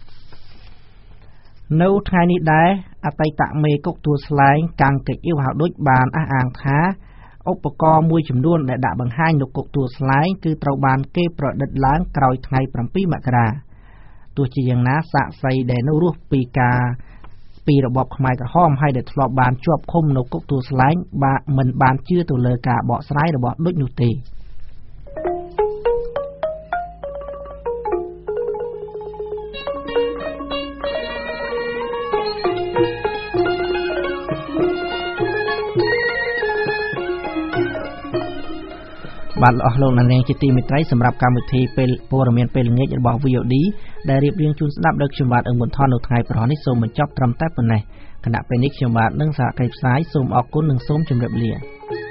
នៅថ្ងៃនេះដែរអតីតមេគុកទួលស្លែងកាំងកិច្ចអ៊ីវហៅឌុចបានអះអាងថាឧបករណ៍មួយចំនួនដែលដាក់បង្ហាញនៅគុកទួលស្លែងគឺត្រូវបានគេប្រឌិតឡើងក្រោយថ្ងៃប្រាំពីរមករាទោះជាយ៉ាងណាសាក្សីដែលនៅរស់ពីការពីរបបខ្មែរក្រហមហើយដែលធ្លាប់បានជាប់ឃុំនៅគុកទួលស្លែងបាទមិនបានជឿទៅលើការបកស្រាយរបស់ឌុចនោះទេបាទអស់លោកអ្នកនាងជាទីមេត្រីសម្រាប់កម្មវិធីពេលព័ត៌មានពេលល្ងាចរបស់ វី អូ ឌី ដែលរៀបរៀងជូនស្ដាប់ដោយខ្ញុំបាទអឹងប៊ុនថននៅថ្ងៃប្រហ័សនេះសូមបញ្ចប់ត្រឹមតែប៉ុណ្ណេះគណៈពេលនេះខ្ញុំបាទនឹងសហការីផ្សាយសូមអរគុណនិងសូមជម្រាបលា